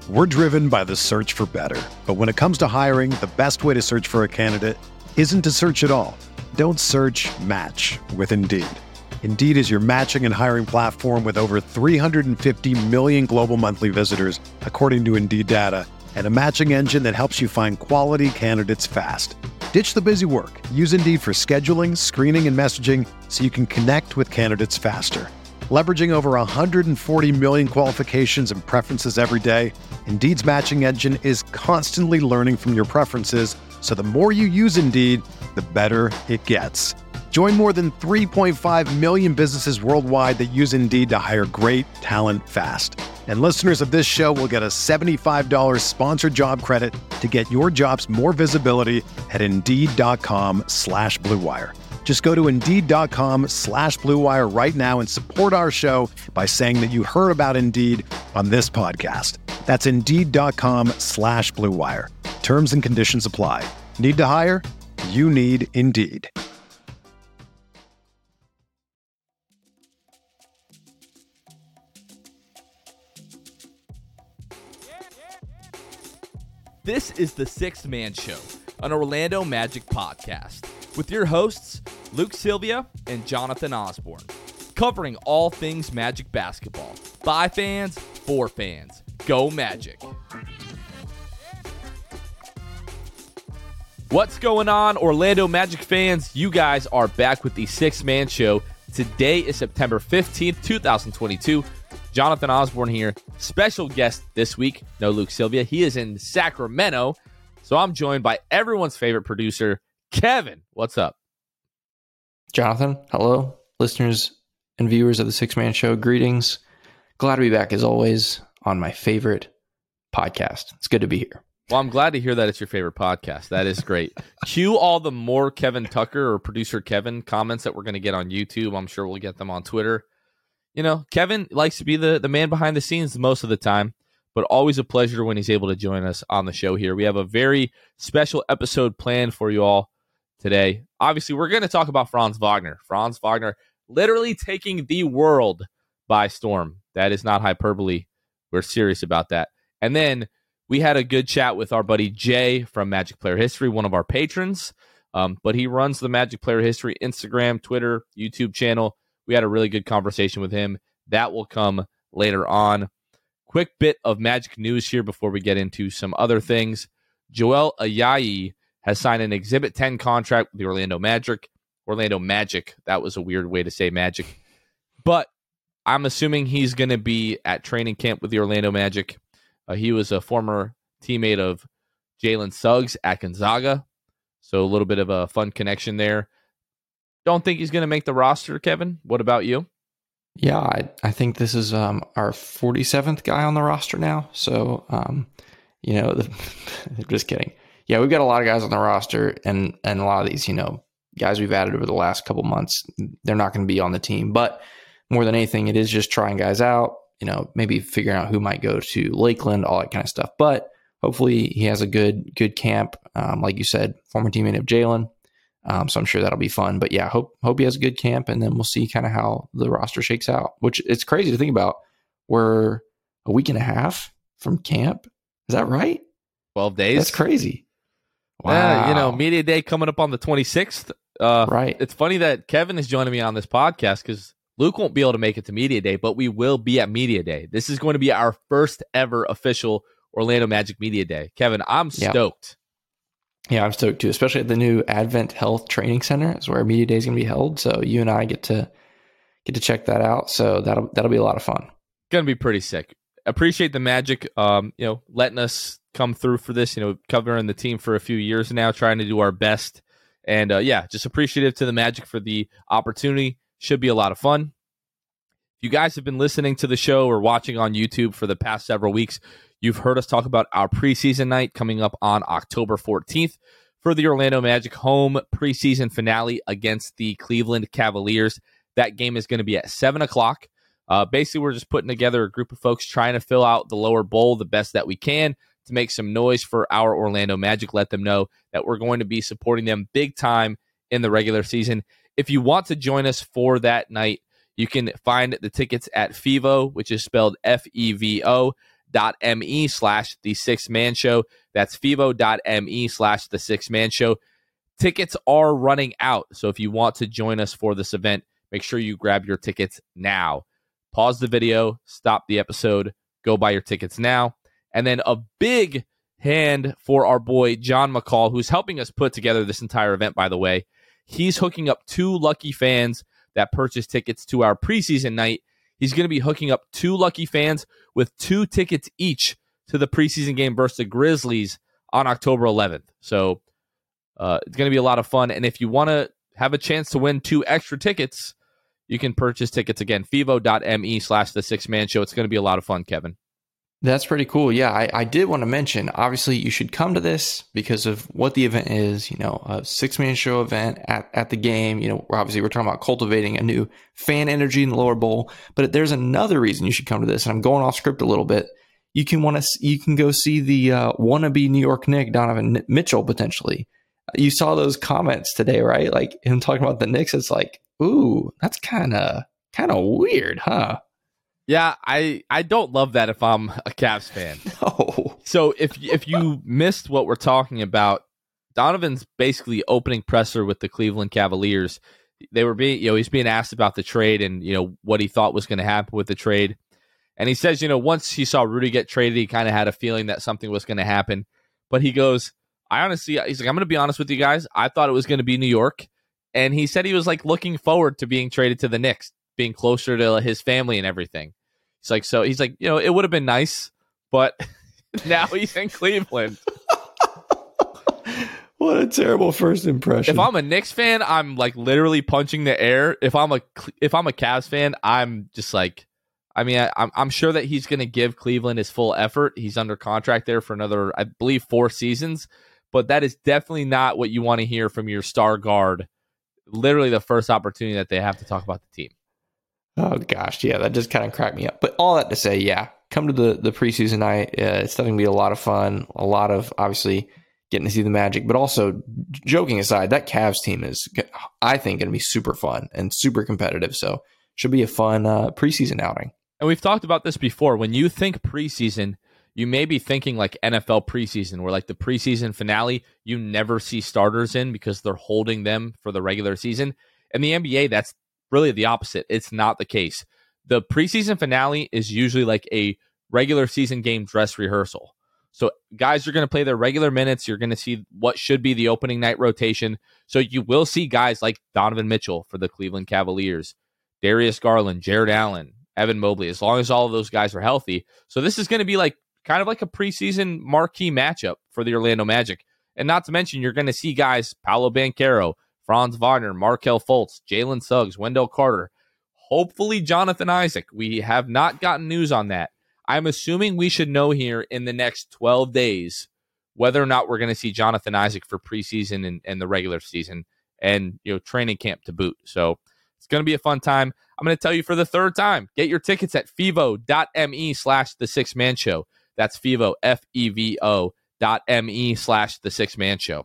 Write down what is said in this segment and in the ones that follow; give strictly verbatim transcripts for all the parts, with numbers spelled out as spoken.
We're driven by the search for better. But when it comes to hiring, the best way to search for a candidate isn't to search at all. Don't search, match with Indeed. Indeed is your matching and hiring platform with over three hundred fifty million global monthly visitors, according to Indeed data, and a matching engine that helps you find quality candidates fast. Ditch the busy work. Use Indeed for scheduling, screening, and messaging so you can connect with candidates faster. Leveraging over one hundred forty million qualifications and preferences every day, Indeed's matching engine is constantly learning from your preferences, so the more you use Indeed, the better it gets. Join more than three point five million businesses worldwide that use Indeed to hire great talent fast. And listeners of this show will get a seventy-five dollars sponsored job credit to get your jobs more visibility at Indeed.com slash Blue Wire. Just go to Indeed.com slash Blue Wire right now and support our show by saying that you heard about Indeed on this podcast. That's Indeed.com slash Blue Wire. Terms and conditions apply. Need to hire? You need Indeed. This is the Sixth Man Show, an Orlando Magic podcast, with your hosts, Luke Sylvia and Jonathan Osborne, covering all things Magic basketball. By fans, for fans. Go Magic. What's going on, Orlando Magic fans? You guys are back with the Sixth Man Show. Today is September fifteenth, twenty twenty-two. Jonathan Osborne here. Special guest this week, no Luke Sylvia. He is in Sacramento. So I'm joined by everyone's favorite producer, Kevin. What's up? Jonathan, hello. Listeners and viewers of the Sixth Man Show, greetings. Glad to be back as always on my favorite podcast. It's good to be here. Well, I'm glad to hear that it's your favorite podcast. That is great. Cue all the more Kevin Tucker or producer Kevin comments that we're going to get on YouTube. I'm sure we'll get them on Twitter. You know, Kevin likes to be the, the man behind the scenes most of the time, but always a pleasure when he's able to join us on the show here. We have a very special episode planned for you all today. Obviously, we're going to talk about Franz Wagner. Franz Wagner literally taking the world by storm. That is not hyperbole. We're serious about that. And then we had a good chat with our buddy Jay from Magic Player History, one of our patrons, um, but he runs the Magic Player History Instagram, Twitter, YouTube channel. We had a really good conversation with him. That will come later on. Quick bit of Magic news here before we get into some other things. Joel Ayayi has signed an Exhibit ten contract with the Orlando Magic. Orlando Magic. That was a weird way to say Magic. But I'm assuming he's going to be at training camp with the Orlando Magic. Uh, he was a former teammate of Jalen Suggs at Gonzaga. So a little bit of a fun connection there. Don't think he's going to make the roster, Kevin. What about you? Yeah, I, I think this is um, our forty-seventh guy on the roster now. So, um, you know, the, just kidding. Yeah, we've got a lot of guys on the roster, and and a lot of these, you know, guys we've added over the last couple months, they're not going to be on the team. But more than anything, it is just trying guys out, you know, maybe figuring out who might go to Lakeland, all that kind of stuff. But hopefully he has a good good camp. Um, like you said, former teammate of Jalen. Um, so I'm sure that'll be fun. But yeah, hope hope he has a good camp, and then we'll see kind of how the roster shakes out, which it's crazy to think about. We're a week and a half from camp. Is that right? twelve days. That's crazy. Wow. Yeah, you know, Media Day coming up on the twenty-sixth. Uh, right. It's funny that Kevin is joining me on this podcast because Luke won't be able to make it to Media Day, but we will be at Media Day. This is going to be our first ever official Orlando Magic Media Day. Kevin, I'm stoked. Yeah. Yeah, I'm stoked too, especially at the new Advent Health Training Center is where Media Day is going to be held. So you and I get to get to check that out. So that'll that'll be a lot of fun. Going to be pretty sick. Appreciate the Magic, um, you know, letting us come through for this. You know, covering the team for a few years now, trying to do our best, and uh, yeah, just appreciative to the Magic for the opportunity. Should be a lot of fun. If you guys have been listening to the show or watching on YouTube for the past several weeks, you've heard us talk about our preseason night coming up on October fourteenth for the Orlando Magic home preseason finale against the Cleveland Cavaliers. That game is going to be at seven o'clock. Uh, basically, we're just putting together a group of folks trying to fill out the lower bowl the best that we can to make some noise for our Orlando Magic. Let them know that we're going to be supporting them big time in the regular season. If you want to join us for that night, you can find the tickets at FeVo, which is spelled F E V O, fivo.me slash the six man show. That's fivo.me slash the six man show. Tickets are running out, so if you want to join us for this event, make sure you grab your tickets now. Pause the video, stop the episode, go buy your tickets now. And then a big hand for our boy John McCall, who's helping us put together this entire event, by the way. He's hooking up two lucky fans that purchase tickets to our preseason night. He's going to be hooking up two lucky fans with two tickets each to the preseason game versus the Grizzlies on October eleventh. So uh, it's going to be a lot of fun. And if you want to have a chance to win two extra tickets, you can purchase tickets again, fivo.me slash the six man show. It's going to be a lot of fun, Kevin. That's pretty cool. Yeah, I, I did want to mention, obviously, you should come to this because of what the event is, you know, a six-man show event at, at the game. You know, obviously, we're talking about cultivating a new fan energy in the lower bowl. But there's another reason you should come to this, and I'm going off script a little bit. You can want to, you can go see the uh, wannabe New York Knick, Donovan Mitchell, potentially. You saw those comments today, right? Like him talking about the Knicks. It's like, ooh, that's kind of kind of weird, huh? Yeah, I, I don't love that if I'm a Cavs fan. No. So if if you missed what we're talking about, Donovan's basically opening presser with the Cleveland Cavaliers. They were being, you know, he's being asked about the trade and, you know, what he thought was going to happen with the trade. And he says, you know, once he saw Rudy get traded, he kind of had a feeling that something was going to happen. But he goes, I honestly, he's like, I'm going to be honest with you guys. I thought it was going to be New York. And he said he was like looking forward to being traded to the Knicks, being closer to his family and everything. He's like, so he's like, you know, it would have been nice, but now he's in Cleveland. What a terrible first impression. If I'm a Knicks fan, I'm like literally punching the air. If I'm a if I'm a Cavs fan, I'm just like, I mean, I, I'm I'm sure that he's going to give Cleveland his full effort. He's under contract there for another, I believe, four seasons. But that is definitely not what you want to hear from your star guard. Literally the first opportunity that they have to talk about the team. Oh, gosh. Yeah, that just kind of cracked me up. But all that to say, yeah, come to the, the preseason night. Uh, it's definitely going to be a lot of fun. A lot of, obviously, getting to see the Magic. But also, joking aside, that Cavs team is, I think, going to be super fun and super competitive. So should be a fun uh, preseason outing. And we've talked about this before. When you think preseason, you may be thinking like N F L preseason, where like the preseason finale, you never see starters in because they're holding them for the regular season. In the N B A, that's really the opposite. It's not the case. The preseason finale is usually like a regular season game dress rehearsal. So guys are going to play their regular minutes. You're going to see what should be the opening night rotation. So you will see guys like Donovan Mitchell for the Cleveland Cavaliers, Darius Garland, Jared Allen, Evan Mobley, as long as all of those guys are healthy. So this is going to be like kind of like a preseason marquee matchup for the Orlando Magic. And not to mention, you're going to see guys, Paolo Banchero, Franz Wagner, Markelle Fultz, Jalen Suggs, Wendell Carter, hopefully Jonathan Isaac. We have not gotten news on that. I'm assuming we should know here in the next twelve days whether or not we're going to see Jonathan Isaac for preseason and, and the regular season and, you know, training camp to boot. So it's going to be a fun time. I'm going to tell you for the third time, get your tickets at fivo.me slash the six man show. That's Fivo, F E V O dot M-E slash the six man show.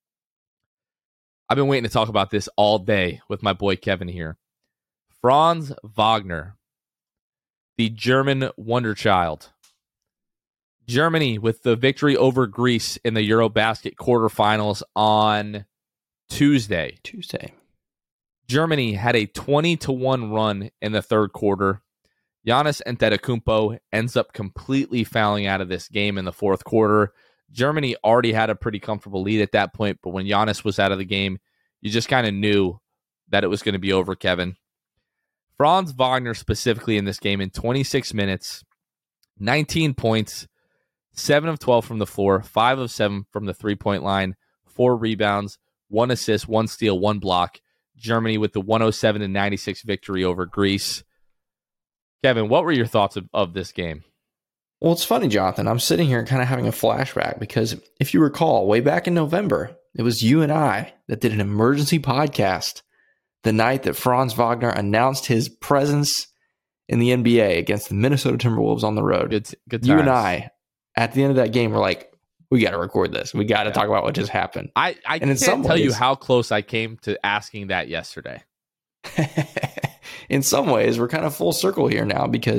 I've been waiting to talk about this all day with my boy Kevin here. Franz Wagner, the German wonder child. Germany with the victory over Greece in the Eurobasket quarterfinals on Tuesday. Tuesday. Germany had a twenty to one run in the third quarter. Giannis Antetokounmpo ends up completely fouling out of this game in the fourth quarter. Germany already had a pretty comfortable lead at that point, but when Giannis was out of the game, you just kind of knew that it was going to be over, Kevin. Franz Wagner specifically in this game in twenty-six minutes, nineteen points, seven of twelve from the floor, five of seven from the three-point line, four rebounds, one assist, one steal, one block. Germany with the one oh seven to ninety-six victory over Greece. Kevin, what were your thoughts of, of this game? Well, it's funny, Jonathan. I'm sitting here kind of having a flashback because if you recall, way back in November, it was you and I that did an emergency podcast the night that Franz Wagner announced his presence in the N B A against the Minnesota Timberwolves on the road. Good, good times. You and I, at the end of that game, were like, we got to record this. We got to yeah. talk about what just happened. I, I and can't in some tell ways, you how close I came to asking that yesterday. In some ways, we're kind of full circle here now because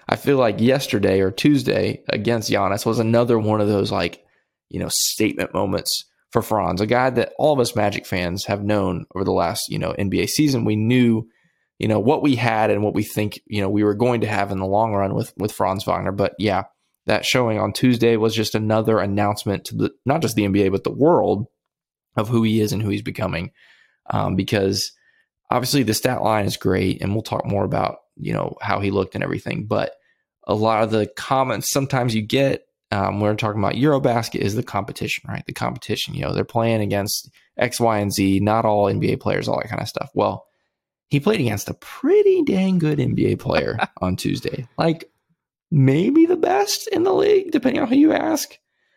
I feel like yesterday or Tuesday against Giannis was another one of those like, you know, statement moments for Franz, a guy that all of us Magic fans have known over the last, you know, N B A season. We knew, you know, what we had and what we think, you know, we were going to have in the long run with, with Franz Wagner. But yeah, that showing on Tuesday was just another announcement to the, not just the N B A, but the world of who he is and who he's becoming. Um, because obviously the stat line is great, and we'll talk more about, you know, how he looked and everything. But a lot of the comments sometimes you get um, when we're talking about Eurobasket is the competition, right? The competition, you know, they're playing against X, Y, and Z, not all N B A players, all that kind of stuff. Well, he played against a pretty dang good N B A player on Tuesday, like maybe the best in the league, depending on who you ask,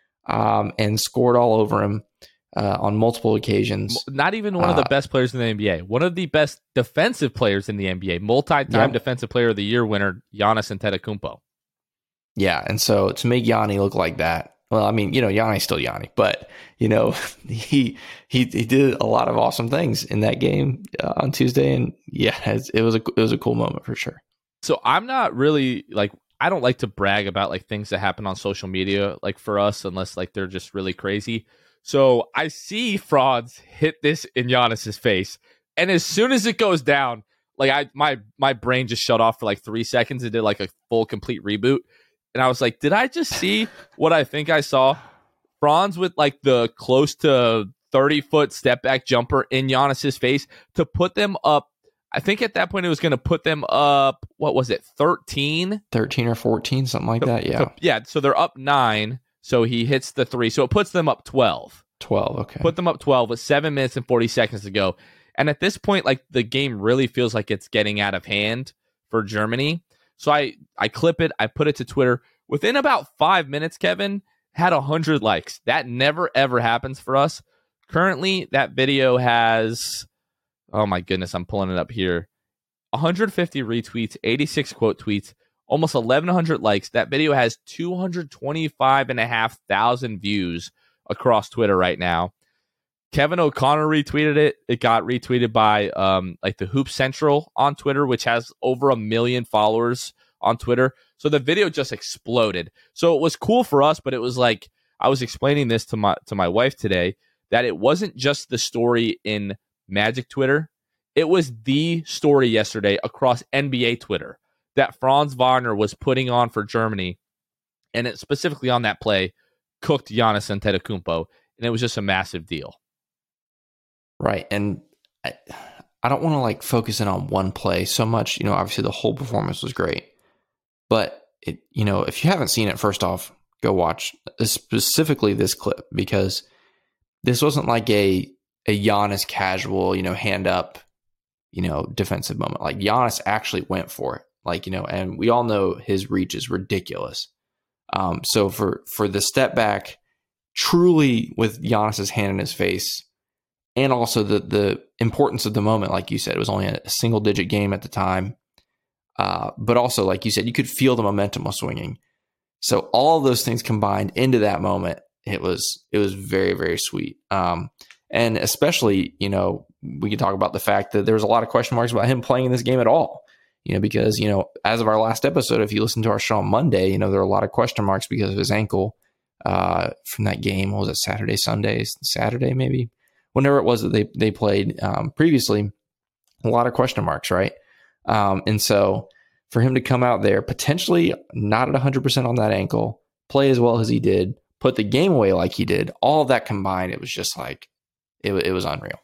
um, and scored all over him. Uh, on multiple occasions. Not even one uh, of the best players in the N B A. One of the best defensive players in the N B A. Multi-time yep. Defensive Player of the Year winner, Giannis Antetokounmpo. Yeah, and so to make Yanni look like that, well, I mean, you know, Yanni's still Yanni, but, you know, he he he did a lot of awesome things in that game uh, on Tuesday, and yeah, it was a it was a cool moment for sure. So I'm not really, like, I don't like to brag about, like, things that happen on social media, like, for us, unless, like, they're just really crazy. So I see Franz hit this in Giannis's face, and as soon as it goes down, like I my my brain just shut off for like three seconds and did like a full complete reboot, and I was like, did I just see what I think I saw? Franz with like the close to thirty foot step back jumper in Giannis's face to put them up. I think at that point it was going to put them up. What was it? thirteen thirteen or fourteen, something like that. Yeah, so, yeah. So they're up nine. So he hits the three. So it puts them up twelve. twelve, okay. Put them up twelve with seven minutes and forty seconds to go. And at this point, like the game really feels like it's getting out of hand for Germany. So I, I clip it. I put it to Twitter. Within about five minutes, Kevin had one hundred likes. That never, ever happens for us. Currently, that video has, oh my goodness, I'm pulling it up here. one hundred fifty retweets, eighty-six quote tweets, almost eleven hundred likes. That video has two hundred twenty-five and a half thousand views across Twitter right now. Kevin O'Connor retweeted it. It got retweeted by um, like the Hoop Central on Twitter, which has over a million followers on Twitter. So the video just exploded. So it was cool for us, but it was like, I was explaining this to my to my wife today, that it wasn't just the story in Magic Twitter. It was the story yesterday across N B A Twitter that Franz Wagner was putting on for Germany, and it specifically on that play, cooked Giannis Antetokounmpo, and it was just a massive deal. Right, and I, I don't want to like focus in on one play so much. You know, obviously the whole performance was great, but it, you know, if you haven't seen it, first off, go watch specifically this clip, because this wasn't like a a Giannis casual, you know, hand up, you know, defensive moment. Like Giannis actually went for it. Like, you know, and we all know his reach is ridiculous. Um, so for, for the step back, truly with Giannis's hand in his face, and also the the importance of the moment, like you said, it was only a single digit game at the time. Uh, but also, like you said, you could feel the momentum was swinging. So all of those things combined into that moment, it was it was very, very sweet. Um, and especially, you know, we could talk about the fact that there was a lot of question marks about him playing in this game at all. You know, because, you know, as of our last episode, if you listen to our show on Monday, you know, there are a lot of question marks because of his ankle uh, from that game. What was it, Saturday, Sunday, Saturday, maybe? Whenever it was that they, they played um, previously, a lot of question marks, right? Um, and so for him to come out there, potentially not at one hundred percent on that ankle, play as well as he did, put the game away like he did, all of that combined, it was just like, it, it was unreal.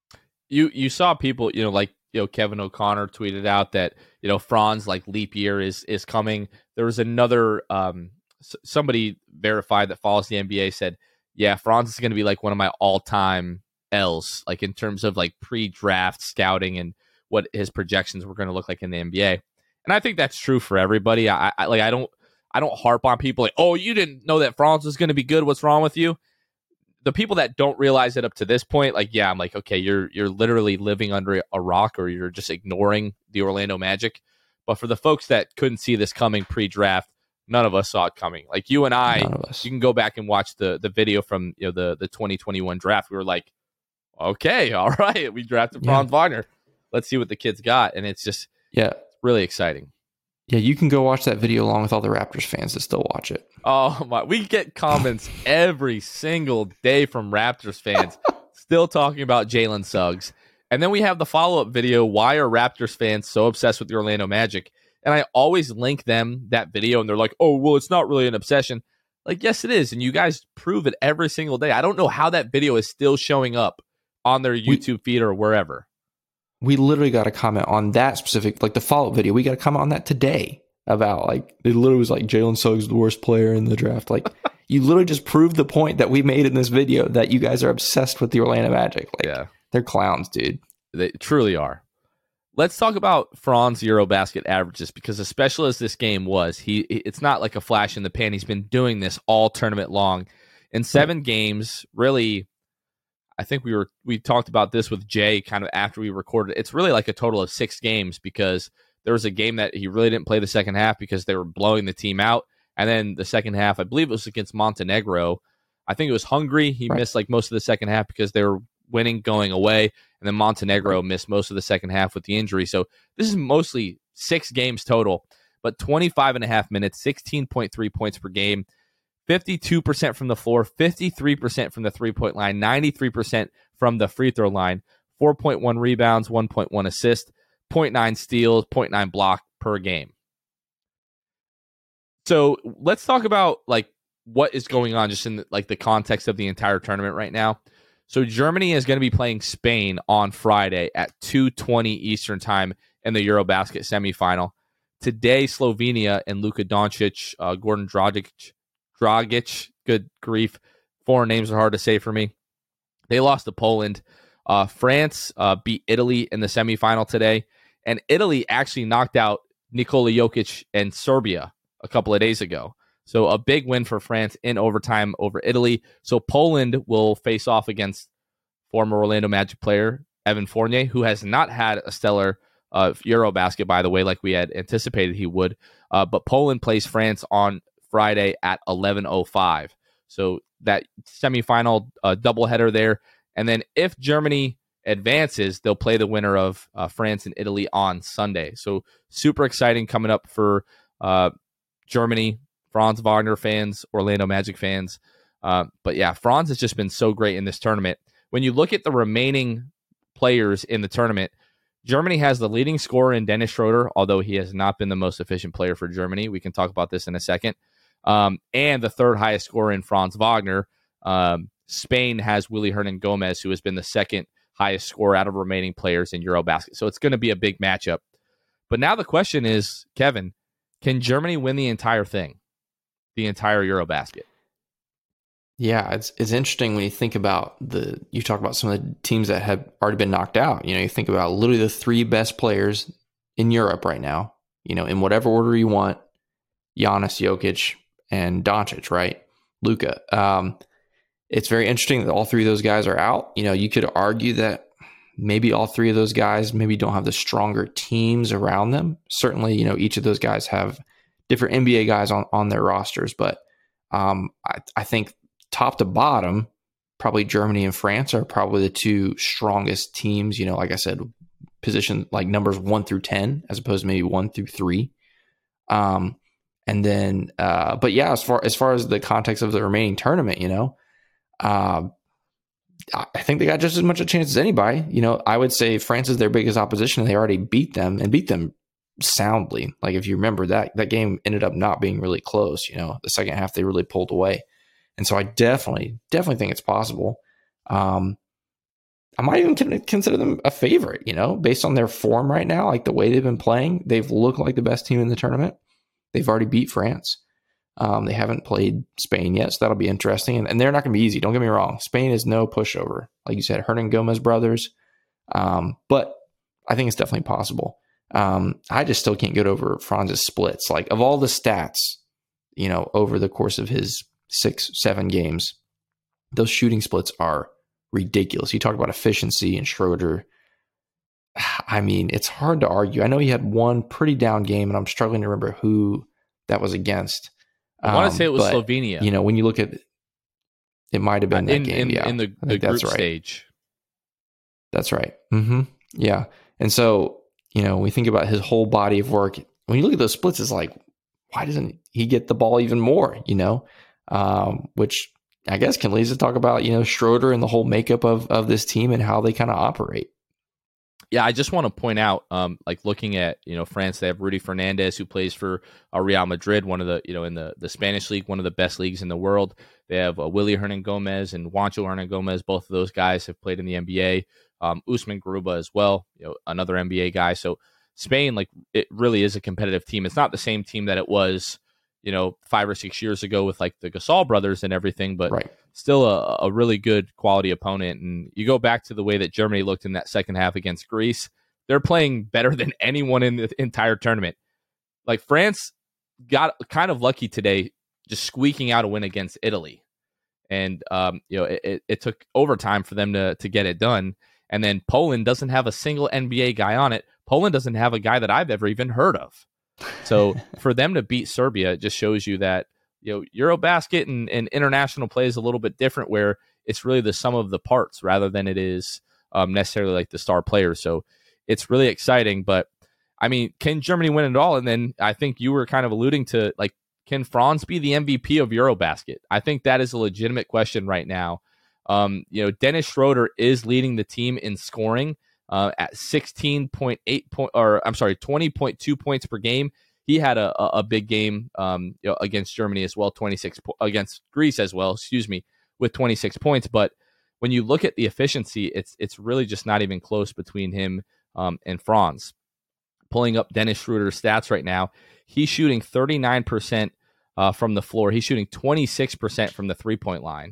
You you saw people, you know, like, you know, Kevin O'Connor tweeted out that, you know, Franz like leap year is is coming. There was another um s- somebody verified that follows the N B A said, yeah, Franz is going to be like one of my all time L's, like in terms of like pre-draft scouting and what his projections were going to look like in the N B A. And I think that's true for everybody. I, I like I don't I don't harp on people like, oh, you didn't know that Franz was going to be good. What's wrong with you? The people that don't realize it up to this point, like, yeah, I'm like, okay, you're you're literally living under a rock, or you're just ignoring the Orlando Magic. But for the folks that couldn't see this coming pre-draft, none of us saw it coming. Like you and I, you can go back and watch the the video from, you know, the the twenty twenty-one draft. We were like, okay, all right, we drafted Franz yeah. Wagner. Let's see what the kid's got, and it's just yeah, really exciting. Yeah, you can go watch that video along with all the Raptors fans that still watch it. Oh my! We get comments every single day from Raptors fans still talking about Jalen Suggs. And then we have the follow-up video, why are Raptors fans so obsessed with the Orlando Magic? And I always link them that video, and they're like, oh, well, it's not really an obsession. Like, yes, it is, and you guys prove it every single day. I don't know how that video is still showing up on their YouTube we, feed or wherever. We literally got a comment on that specific, like the follow-up video. We got a comment on that today about, like, it literally was like, Jalen Suggs is the worst player in the draft. Like, you literally just proved the point that we made in this video that you guys are obsessed with the Orlando Magic. Like, yeah. They're clowns, dude. They truly are. Let's talk about Franz Eurobasket averages, because as special as this game was, he it's not like a flash in the pan. He's been doing this all tournament long. In seven games, really, I think we were we talked about this with Jay kind of after we recorded. It's really like a total of six games, because there was a game that he really didn't play the second half because they were blowing the team out. And then the second half, I believe it was against Montenegro. I think it was Hungary. He right. missed like most of the second half because they were winning going away, and then Montenegro missed most of the second half with the injury. So this is mostly six games total, but twenty-five and a half minutes, sixteen point three points per game, fifty-two percent from the floor, fifty-three percent from the three-point line, ninety-three percent from the free throw line, four point one rebounds, one point one assists, zero point nine steals, zero point nine block per game. So let's talk about like what is going on just in the, like the context of the entire tournament right now. So Germany is going to be playing Spain on Friday at two twenty Eastern time in the Eurobasket semifinal. Today, Slovenia and Luka Doncic, uh, Goran Dragic, Dragic, good grief, foreign names are hard to say for me. They lost to Poland. Uh, France uh, beat Italy in the semifinal today, and Italy actually knocked out Nikola Jokic and Serbia a couple of days ago. So a big win for France in overtime over Italy. So Poland will face off against former Orlando Magic player Evan Fournier, who has not had a stellar uh, Eurobasket, by the way, like we had anticipated he would. Uh, but Poland plays France on Friday at eleven oh five. So that semifinal uh, doubleheader there. And then if Germany advances, they'll play the winner of uh, France and Italy on Sunday. So super exciting coming up for uh, Germany. Franz Wagner fans, Orlando Magic fans. Uh, but yeah, Franz has just been so great in this tournament. When you look at the remaining players in the tournament, Germany has the leading scorer in Dennis Schroeder, although he has not been the most efficient player for Germany. We can talk about this in a second. Um, and the third highest scorer in Franz Wagner. Um, Spain has Willy Hernan Gomez, who has been the second highest scorer out of remaining players in Eurobasket. So it's going to be a big matchup. But now the question is, Kevin, can Germany win the entire thing? The entire Eurobasket. Yeah, it's it's interesting when you think about the, you talk about some of the teams that have already been knocked out. You know, you think about literally the three best players in Europe right now, you know, in whatever order you want, Giannis, Jokic, and Doncic, right? Luka. Um, it's very interesting that all three of those guys are out. You know, you could argue that maybe all three of those guys maybe don't have the stronger teams around them. Certainly, you know, each of those guys have different N B A guys on, on their rosters. But um, I, I think top to bottom, probably Germany and France are probably the two strongest teams, you know, like I said, position like numbers one through ten, as opposed to maybe one through three. Um, and then, uh, but yeah, as far, as far as the context of the remaining tournament, you know, uh, I think they got just as much a chance as anybody. You know, I would say France is their biggest opposition, and they already beat them and beat them soundly. Like if you remember that that game ended up not being really close. You know, the second half they really pulled away, and so I definitely definitely think it's possible. Um, I might even consider them a favorite. You know, based on their form right now, like the way they've been playing, they've looked like the best team in the tournament. They've already beat France. Um, they haven't played Spain yet, so that'll be interesting. And, and they're not going to be easy. Don't get me wrong. Spain is no pushover, like you said, Hernan Gomez brothers. Um, but I think it's definitely possible. Um, I just still can't get over Franz's splits. Like of all the stats, you know, over the course of his six, seven games, those shooting splits are ridiculous. You talk about efficiency and Schroeder. I mean, it's hard to argue. I know he had one pretty down game, and I'm struggling to remember who that was against. I want to say it was but, Slovenia. You know, when you look at it, might have been that in, game. In, yeah, in the, the group right. stage. That's right. Mm-hmm. Yeah, and so you know, we think about his whole body of work when you look at those splits, it's like, why doesn't he get the ball even more? You know, um, which I guess can lead us to talk about, you know, Schroeder and the whole makeup of of this team and how they kind of operate. Yeah, I just want to point out, um, like looking at, you know, France, they have Rudy Fernandez, who plays for uh, Real Madrid, one of the, you know, in the, the Spanish league, one of the best leagues in the world. They have uh, Willy Hernan Gomez and Juancho Hernan Gomez. Both of those guys have played in the N B A. Um, Usman Garuba as well, you know, another N B A guy. So Spain, like, it really is a competitive team. It's not the same team that it was, you know, five or six years ago with like the Gasol brothers and everything, but right. still a, a really good quality opponent. And you go back to the way that Germany looked in that second half against Greece. They're playing better than anyone in the entire tournament. Like, France got kind of lucky today, just squeaking out a win against Italy. And, um, you know, it, it took overtime for them to, to get it done. And then Poland doesn't have a single N B A guy on it. Poland doesn't have a guy that I've ever even heard of. So for them to beat Serbia, it just shows you that, you know, Eurobasket and, and international play is a little bit different, where it's really the sum of the parts rather than it is um, necessarily like the star players. So it's really exciting. But I mean, can Germany win it all? And then I think you were kind of alluding to, like, can Franz be the M V P of Eurobasket? I think that is a legitimate question right now. Um, you know, Dennis Schroeder is leading the team in scoring uh, at sixteen point eight point, or I'm sorry, twenty point two points per game. He had a, a big game um, you know, against Germany as well, twenty-six po- against Greece as well, excuse me, with twenty-six points. But when you look at the efficiency, it's it's really just not even close between him um, and Franz. Pulling up Dennis Schroeder's stats right now, he's shooting thirty-nine percent uh, from the floor. He's shooting twenty-six percent from the three-point line.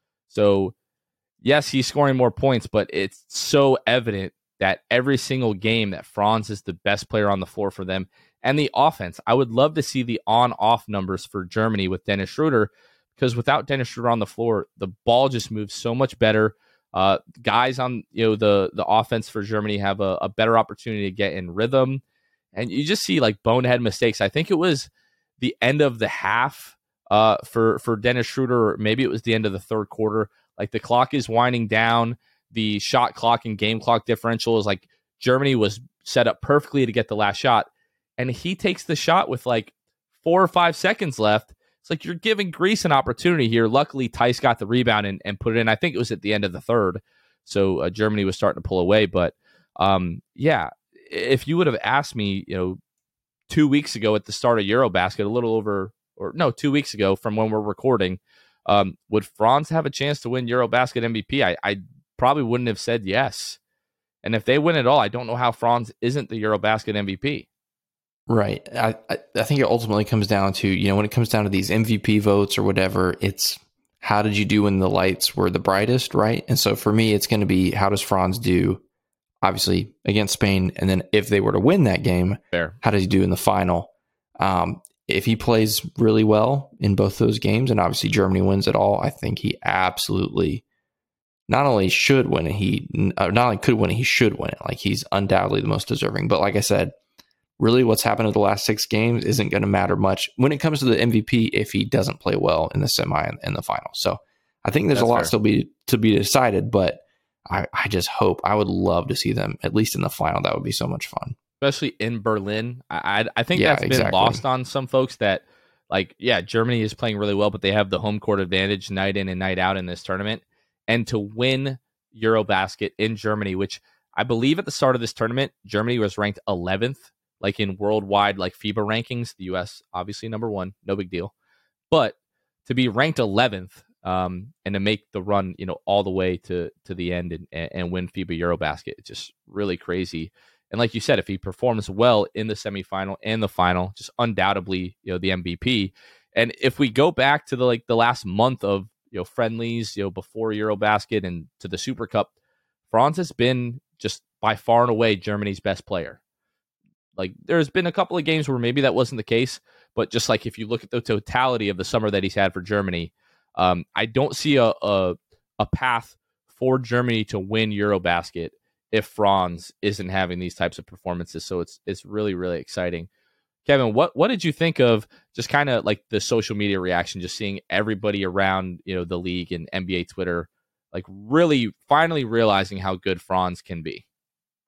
So, yes, he's scoring more points, but it's so evident that every single game that Franz is the best player on the floor for them. And the offense, I would love to see the on-off numbers for Germany with Dennis Schroeder, because without Dennis Schroeder on the floor, the ball just moves so much better. Uh, guys on you know the the offense for Germany have a, a better opportunity to get in rhythm, and you just see like bonehead mistakes. I think it was the end of the half uh, for for Dennis Schroeder, or maybe it was the end of the third quarter. Like, the clock is winding down, the shot clock and game clock differential is like Germany was set up perfectly to get the last shot, and he takes the shot with like four or five seconds left. It's like you're giving Greece an opportunity here. Luckily, Tice got the rebound and, and put it in. I think it was at the end of the third. So uh, Germany was starting to pull away. But um, yeah, if you would have asked me, you know, two weeks ago at the start of Eurobasket, a little over, or no, two weeks ago from when we're recording, um, would Franz have a chance to win Eurobasket M V P? I, I probably wouldn't have said yes. And if they win it all, I don't know how Franz isn't the Eurobasket M V P. Right. I, I I think it ultimately comes down to, you know, when it comes down to these M V P votes or whatever, it's how did you do when the lights were the brightest, right? And so for me, it's going to be, how does Franz do, obviously, against Spain? And then if they were to win that game, Fair. How does he do in the final? Um, if he plays really well in both those games, and obviously Germany wins it all, I think he absolutely not only should win it, he uh, not only could win it, he should win it. Like, he's undoubtedly the most deserving. But like I said, really what's happened in the last six games isn't going to matter much when it comes to the M V P if he doesn't play well in the semi and in the final. So I think there's That's a lot fair. still be to be decided, but I, I just hope, I would love to see them at least in the final. That would be so much fun. Especially in Berlin. I I, I think Yeah, that's been exactly. lost on some folks that, like, yeah, Germany is playing really well, but they have the home court advantage night in and night out in this tournament. And to win Eurobasket in Germany, which I believe at the start of this tournament, Germany was ranked eleventh, like in worldwide, like FIBA rankings. The U S obviously number one, no big deal. But to be ranked eleventh um, and to make the run, you know, all the way to to the end and, and win FIBA Eurobasket, it's just really crazy. And like you said, if he performs well in the semifinal and the final, just undoubtedly, you know, the M V P. And if we go back to the like the last month of, you know, friendlies, you know, before Eurobasket and to the Super Cup, Franz has been just by far and away Germany's best player. Like, there's been a couple of games where maybe that wasn't the case, but just like if you look at the totality of the summer that he's had for Germany, um, I don't see a, a a path for Germany to win Eurobasket if Franz isn't having these types of performances. So it's it's really, really exciting. Kevin, what what did you think of just kind of like the social media reaction, just seeing everybody around, you know, the league and N B A Twitter, like really finally realizing how good Franz can be?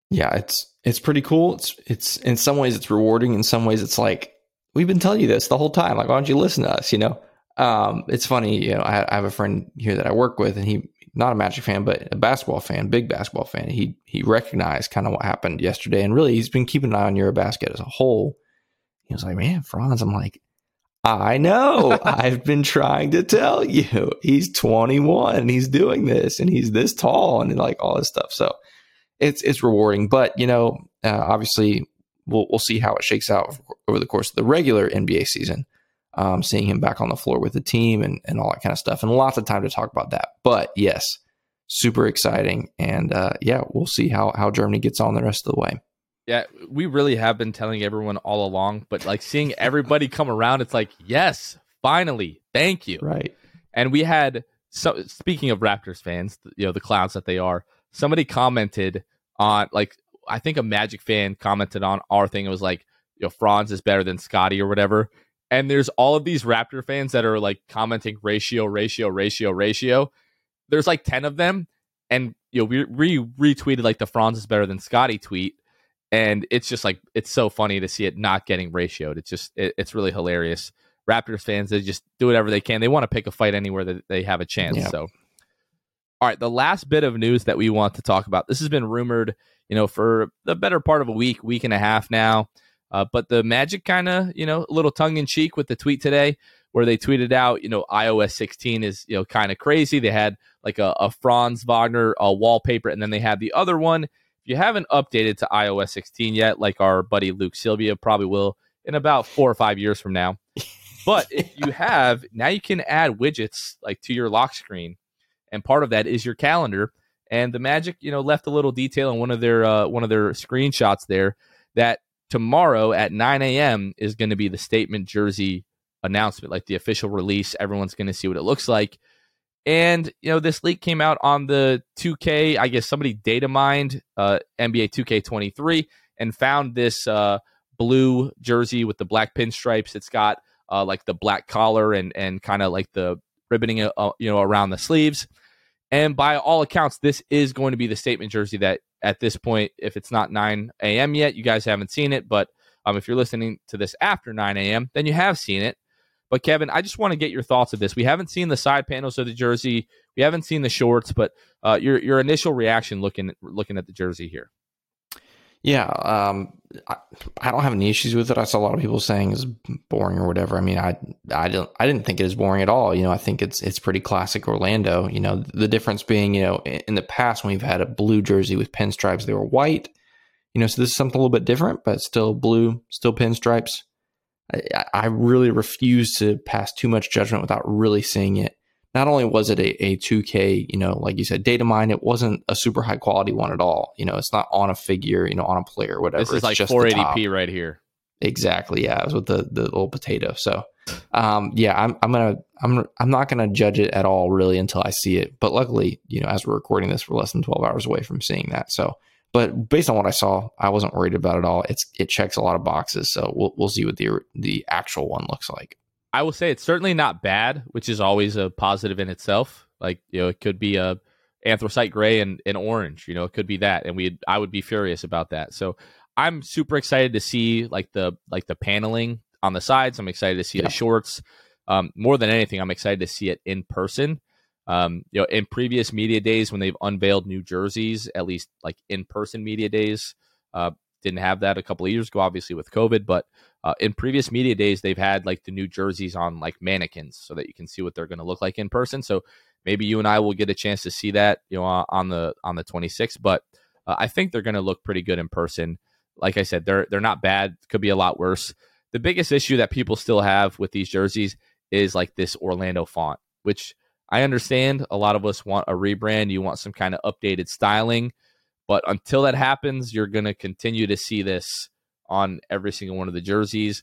Yeah, it's it's pretty cool. It's it's in some ways it's rewarding. In some ways it's like, we've been telling you this the whole time. Like, why don't you listen to us? You know, um, it's funny. You know, I, I have a friend here that I work with, and he not a Magic fan, but a basketball fan, big basketball fan. He he recognized kind of what happened yesterday, and really he's been keeping an eye on Eurobasket as a whole. He was like, "Man, Franz," I'm like, I know. I've been trying to tell you. He's twenty-one and he's doing this, and he's this tall, and like all this stuff. So it's it's rewarding. But, you know, uh, obviously we'll we'll see how it shakes out over the course of the regular N B A season. Um, seeing him back on the floor with the team and, and all that kind of stuff, and lots of time to talk about that. But yes, super exciting. And uh, yeah, we'll see how how Germany gets on the rest of the way. Yeah, we really have been telling everyone all along, but like seeing everybody come around, it's like, yes, finally, thank you. Right. And we had, so speaking of Raptors fans, you know, the clowns that they are, somebody commented on, like, I think a Magic fan commented on our thing. It was like, you know, Franz is better than Scotty or whatever. And there's all of these Raptor fans that are like commenting ratio, ratio, ratio, ratio. There's like ten of them. And, you know, we re- retweeted like the Franz is better than Scotty tweet. And it's just like, it's so funny to see it not getting ratioed. It's just, it, it's really hilarious. Raptors fans, they just do whatever they can. They want to pick a fight anywhere that they have a chance. Yeah. So, all right, the last bit of news that we want to talk about, this has been rumored, you know, for the better part of a week, week and a half now. Uh, but the Magic kind of, you know, a little tongue in cheek with the tweet today where they tweeted out, you know, i O S sixteen is, you know, kind of crazy. They had like a, a Franz Wagner a wallpaper, and then they had the other one. If you haven't updated to i O S sixteen yet, like our buddy Luke Sylvia probably will in about four or five years from now. But if you have, now you can add widgets like to your lock screen. And part of that is your calendar. And the Magic, you know, left a little detail on one of their uh, one of their screenshots there that tomorrow at nine a.m. is going to be the statement jersey announcement, like the official release. Everyone's going to see what it looks like. And, you know, this leak came out on the two K. I guess somebody data mined uh, N B A two K twenty-three and found this uh, blue jersey with the black pinstripes. It's got uh, like the black collar and and kind of like the ribboning, uh, you know, around the sleeves. And by all accounts, this is going to be the statement jersey that at this point, if it's not nine a.m. yet, you guys haven't seen it. But um, if you're listening to this after nine a.m., then you have seen it. But Kevin, I just want to get your thoughts of this. We haven't seen the side panels of the jersey. We haven't seen the shorts, but uh, your your initial reaction looking looking at the jersey here. Yeah, um, I, I don't have any issues with it. I saw a lot of people saying it's boring or whatever. I mean, I I don't I didn't think it was boring at all. You know, I think it's it's pretty classic Orlando. You know, the difference being, you know, in the past when we've had a blue jersey with pinstripes, they were white. You know, so this is something a little bit different, but still blue, still pinstripes. I, I really refuse to pass too much judgment without really seeing it. Not only was it a, a two K, you know, like you said, data mine, it wasn't a super high quality one at all. You know, it's not on a figure, you know, on a player or whatever. This is it's like just four eighty p right here. Exactly. Yeah. It was with the, the little potato. So, um, yeah, I'm, I'm going to, I'm, I'm not going to judge it at all really until I see it. But luckily, you know, as we're recording this, we're less than twelve hours away from seeing that. So, but based on what I saw, I wasn't worried about it all. It's, it checks a lot of boxes. So we'll, we'll see what the, the actual one looks like. I will say it's certainly not bad, which is always a positive in itself. Like, you know, it could be a anthracite gray and, and orange, you know, it could be that. And we, I would be furious about that. So I'm super excited to see like the, like the paneling on the sides. I'm excited to see yeah. the shorts. Um, more than anything, I'm excited to see it in person. Um, you know, in previous media days when they've unveiled new jerseys, at least like in-person media days, uh, didn't have that a couple of years ago, obviously with COVID, but uh, in previous media days, they've had like the new jerseys on like mannequins so that you can see what they're going to look like in person. So maybe you and I will get a chance to see that, you know, on the, on the twenty-sixth, but uh, I think they're going to look pretty good in person. Like I said, they're, they're not bad. Could be a lot worse. The biggest issue that people still have with these jerseys is like this Orlando font, which I understand a lot of us want a rebrand. You want some kind of updated styling. But until that happens, you're going to continue to see this on every single one of the jerseys.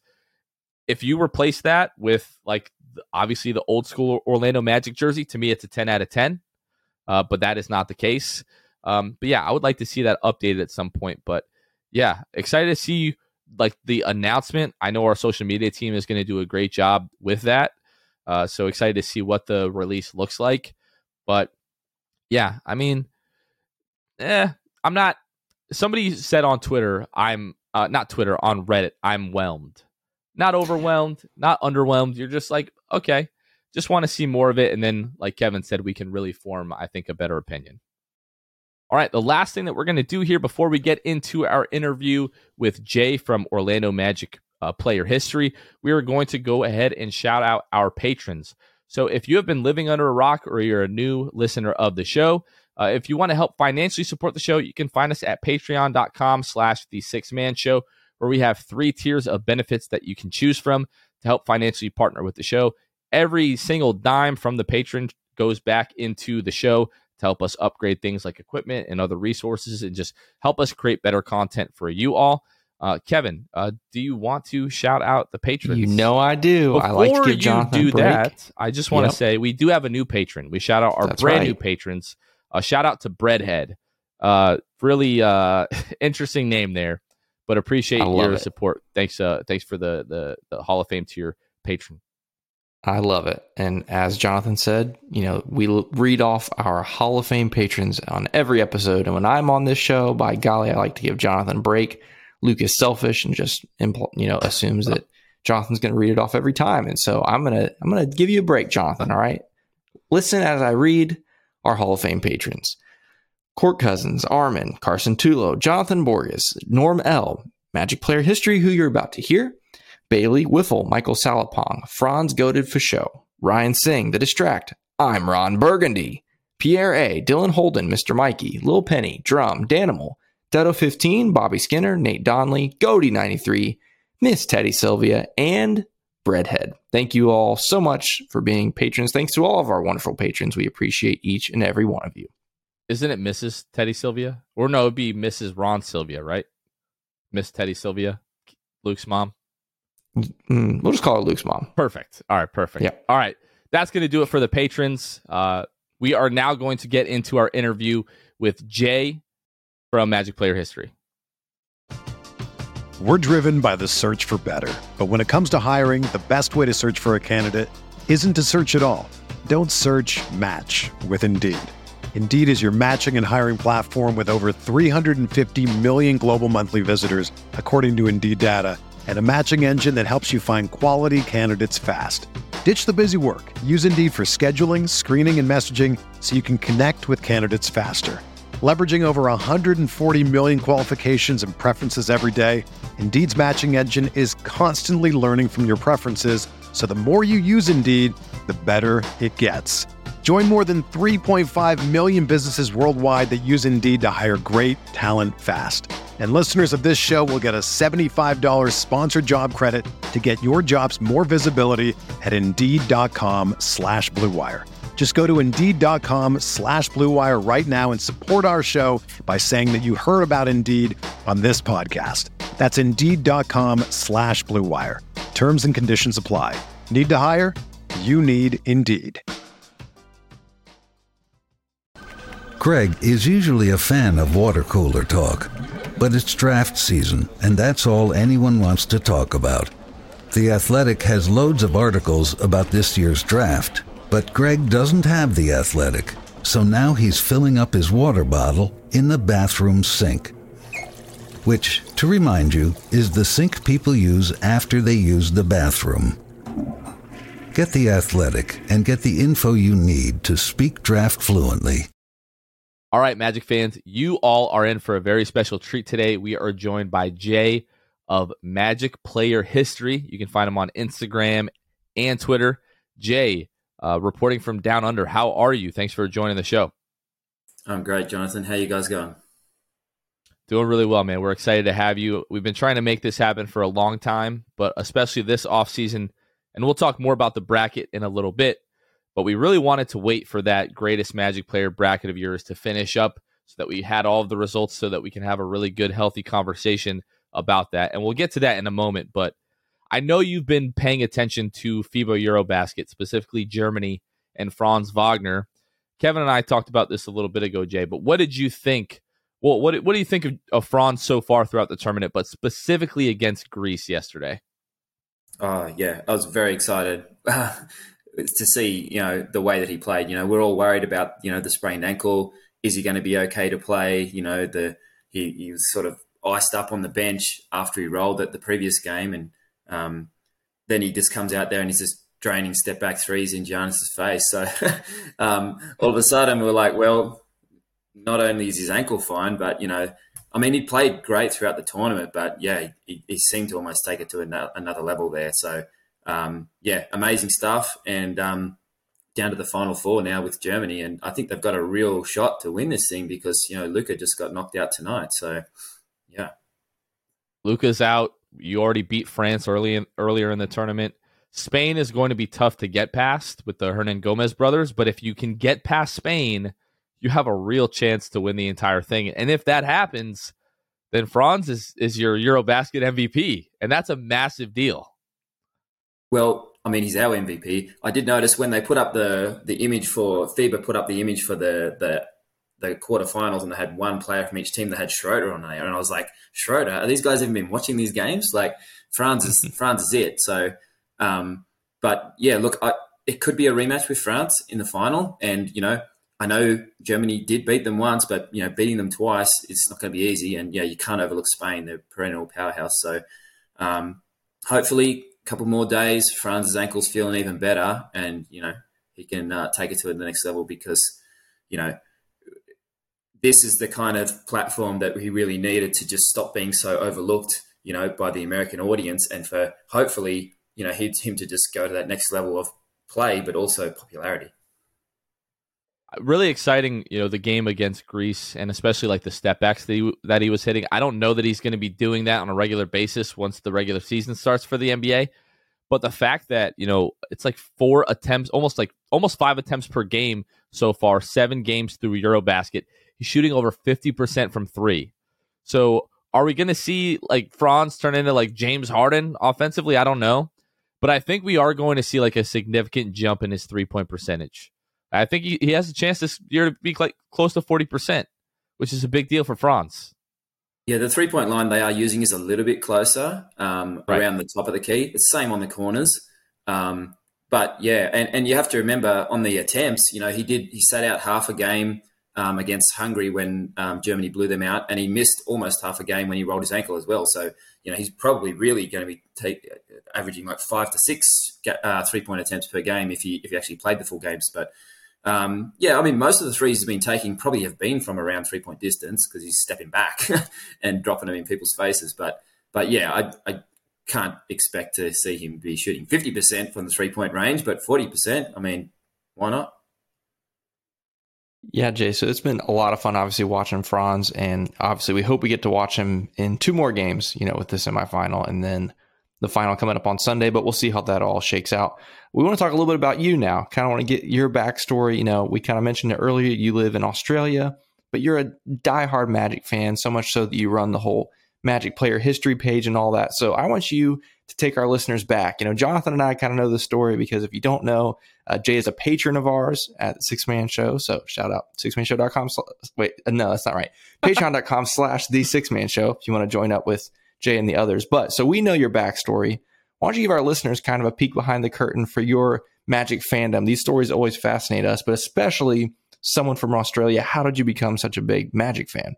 If you replace that with, like, obviously the old school Orlando Magic jersey, to me, it's a ten out of ten. Uh, but that is not the case. Um, but, yeah, I would like to see that updated at some point. But, yeah, excited to see, like, the announcement. I know our social media team is going to do a great job with that. Uh, so excited to see what the release looks like. But, yeah, I mean, eh, I'm not somebody said on Twitter, I'm uh, not Twitter, on Reddit, I'm whelmed. Not overwhelmed, not underwhelmed. You're just like, okay, just want to see more of it. And then, like Kevin said, we can really form, I think, a better opinion. All right, the last thing that we're going to do here before we get into our interview with Jay from Orlando Magic uh, Player History, we are going to go ahead and shout out our patrons. So if you have been living under a rock or you're a new listener of the show, uh, if you want to help financially support the show, you can find us at patreon.com slash the six man show, where we have three tiers of benefits that you can choose from to help financially partner with the show. Every single dime from the patron goes back into the show to help us upgrade things like equipment and other resources and just help us create better content for you all. Uh, Kevin, uh, do you want to shout out the patrons? You know I do. Before I like to give Jonathan you do a break. that, I just want to Yep. say we do have a new patron. We shout out our That's brand right. new patrons. A uh, shout out to Breadhead. Uh, really uh, interesting name there, but appreciate I love your it. support. Thanks, uh, thanks for the, the the Hall of Fame tier patron. I love it. And as Jonathan said, you know, we l- read off our Hall of Fame patrons on every episode. And when I'm on this show, by golly, I like to give Jonathan a break. Luke is selfish and just, impl- you know, assumes that Jonathan's going to read it off every time. And so I'm going to, I'm going to give you a break, Jonathan. All right. Listen as I read our Hall of Fame patrons. Court Cousins, Armin, Carson Tulo, Jonathan Borges, Norm L, Magic Player History, who you're about to hear, Bailey Wiffle, Michael Salapong, Franz Goated for Show, Ryan Singh, The Distract, I'm Ron Burgundy, Pierre A, Dylan Holden, Mister Mikey, Lil Penny, Drum, Danimal, Dedo fifteen, Bobby Skinner, Nate Donley, Goaty ninety-three, Miss Teddy Sylvia, and Breadhead. Thank you all so much for being patrons. Thanks to all of our wonderful patrons. We appreciate each and every one of you. Isn't it Missus Teddy Sylvia? Or no, it'd be Missus Ron Sylvia, right? Miss Teddy Sylvia, Luke's mom. Mm, we'll just call her Luke's mom. Perfect. All right, perfect. Yeah. All right, that's going to do it for the patrons. Uh, we are now going to get into our interview with Jay from Magic Player History. We're driven by the search for better. But when it comes to hiring, the best way to search for a candidate isn't to search at all. Don't search, match with Indeed. Indeed is your matching and hiring platform with over three hundred fifty million global monthly visitors, according to Indeed data, and a matching engine that helps you find quality candidates fast. Ditch the busy work. Use Indeed for scheduling, screening, and messaging so you can connect with candidates faster. Leveraging over one hundred forty million qualifications and preferences every day, Indeed's matching engine is constantly learning from your preferences, so the more you use Indeed, the better it gets. Join more than three point five million businesses worldwide that use Indeed to hire great talent fast. And listeners of this show will get a seventy-five dollars sponsored job credit to get your jobs more visibility at Indeed.com slash Blue Wire. Just go to Indeed.com slash Blue Wire right now and support our show by saying that you heard about Indeed on this podcast. That's Indeed.com slash Blue Wire. Terms and conditions apply. Need to hire? You need Indeed. Craig is usually a fan of water cooler talk, but it's draft season, and that's all anyone wants to talk about. The Athletic has loads of articles about this year's draft, but Greg doesn't have The Athletic, so now he's filling up his water bottle in the bathroom sink. Which, to remind you, is the sink people use after they use the bathroom. Get The Athletic and get the info you need to speak draft fluently. All right, Magic fans, you all are in for a very special treat today. We are joined by Jay of Magic Player History. You can find him on Instagram and Twitter. Jay, uh, reporting from Down Under, how are you? Thanks for joining the show. I'm great, Jonathan. How you guys going? Doing really well, man. We're excited to have you. We've been trying to make this happen for a long time, but especially this offseason, and we'll talk more about the bracket in a little bit. But we really wanted to wait for that greatest Magic player bracket of yours to finish up so that we had all of the results so that we can have a really good, healthy conversation about that. And we'll get to that in a moment. But I know you've been paying attention to FIBA Eurobasket, specifically Germany and Franz Wagner. Kevin and I talked about this a little bit ago, Jay, but what did you think? Well, what, what do you think of, of Franz so far throughout the tournament, but specifically against Greece yesterday? Oh, yeah, I was very excited to see, you know, the way that he played. You know, we're all worried about, you know, the sprained ankle. Is he going to be okay to play? You know, the he, he was sort of iced up on the bench after he rolled at the previous game. And um, then he just comes out there and he's just draining step back threes in Giannis's face. So um, all of a sudden we were like, well, not only is his ankle fine, but, you know, I mean, he played great throughout the tournament, but yeah, he, he seemed to almost take it to another level there. So um, yeah, amazing stuff. And um, down to the final four now with Germany. And I think they've got a real shot to win this thing because, you know, Luka just got knocked out tonight. So yeah. Luka's out. You already beat France early in, earlier in the tournament. Spain is going to be tough to get past with the Hernan Gomez brothers, but if you can get past Spain, you have a real chance to win the entire thing. And if that happens, then Franz is, is your Eurobasket M V P, and that's a massive deal. Well, I mean, he's our M V P. I did notice when they put up the the image for FIBA, put up the image for the the the quarterfinals, and they had one player from each team that had Schroeder on there, and I was like, Schroeder, are these guys even been watching these games? Like, France is France is it. So, um, but yeah, look, I, it could be a rematch with France in the final, and you know, I know Germany did beat them once, but you know, beating them twice, it's not going to be easy. And yeah, you can't overlook Spain; they're a perennial powerhouse. So, um, hopefully, a couple more days, Franz's ankle's feeling even better, and you know, he can uh, take it to the next level because, you know, this is the kind of platform that he really needed to just stop being so overlooked, you know, by the American audience, and for hopefully, you know, him to just go to that next level of play, but also popularity. Really exciting, you know, the game against Greece, and especially like the step backs that he, that he was hitting. I don't know that he's going to be doing that on a regular basis once the regular season starts for the N B A. But the fact that, you know, it's like four attempts, almost like almost five attempts per game so far, seven games through Eurobasket. He's shooting over fifty percent from three. So are we going to see like Franz turn into like James Harden offensively? I don't know. But I think we are going to see like a significant jump in his three-point percentage. I think he, he has a chance this year to be like close to forty percent, which is a big deal for Franz. Yeah, the three-point line they are using is a little bit closer um, right around the top of the key. It's the same on the corners. Um, but yeah, and, and you have to remember on the attempts, you know, he did he sat out half a game um, against Hungary when um, Germany blew them out, and he missed almost half a game when he rolled his ankle as well. So, you know, he's probably really going to be take, averaging like five to six uh, three-point attempts per game if he if he actually played the full games. But Um, yeah, I mean, most of the threes he's been taking probably have been from around three-point distance because he's stepping back and dropping them in people's faces. But, but yeah, I, I can't expect to see him be shooting fifty percent from the three-point range, but forty percent, I mean, why not? Yeah, Jay, so it's been a lot of fun, obviously, watching Franz, and obviously we hope we get to watch him in two more games, you know, with the semifinal and then the final coming up on Sunday, but we'll see how that all shakes out. We want to talk a little bit about you now. Kind of want to get your backstory. You know, we kind of mentioned it earlier. You live in Australia, but you're a diehard Magic fan, so much so that you run the whole Magic player history page and all that. So I want you to take our listeners back. You know, Jonathan and I kind of know the story because if you don't know, uh, Jay is a patron of ours at Six Man Show. So shout out six man show dot com. Wait, no, that's not right. Patreon dot com slash the Six Man Show if you want to join up with Jay and the others. But so we know your backstory. Why don't you give our listeners kind of a peek behind the curtain for your Magic fandom? These stories always fascinate us, but especially someone from Australia. How did you become such a big Magic fan?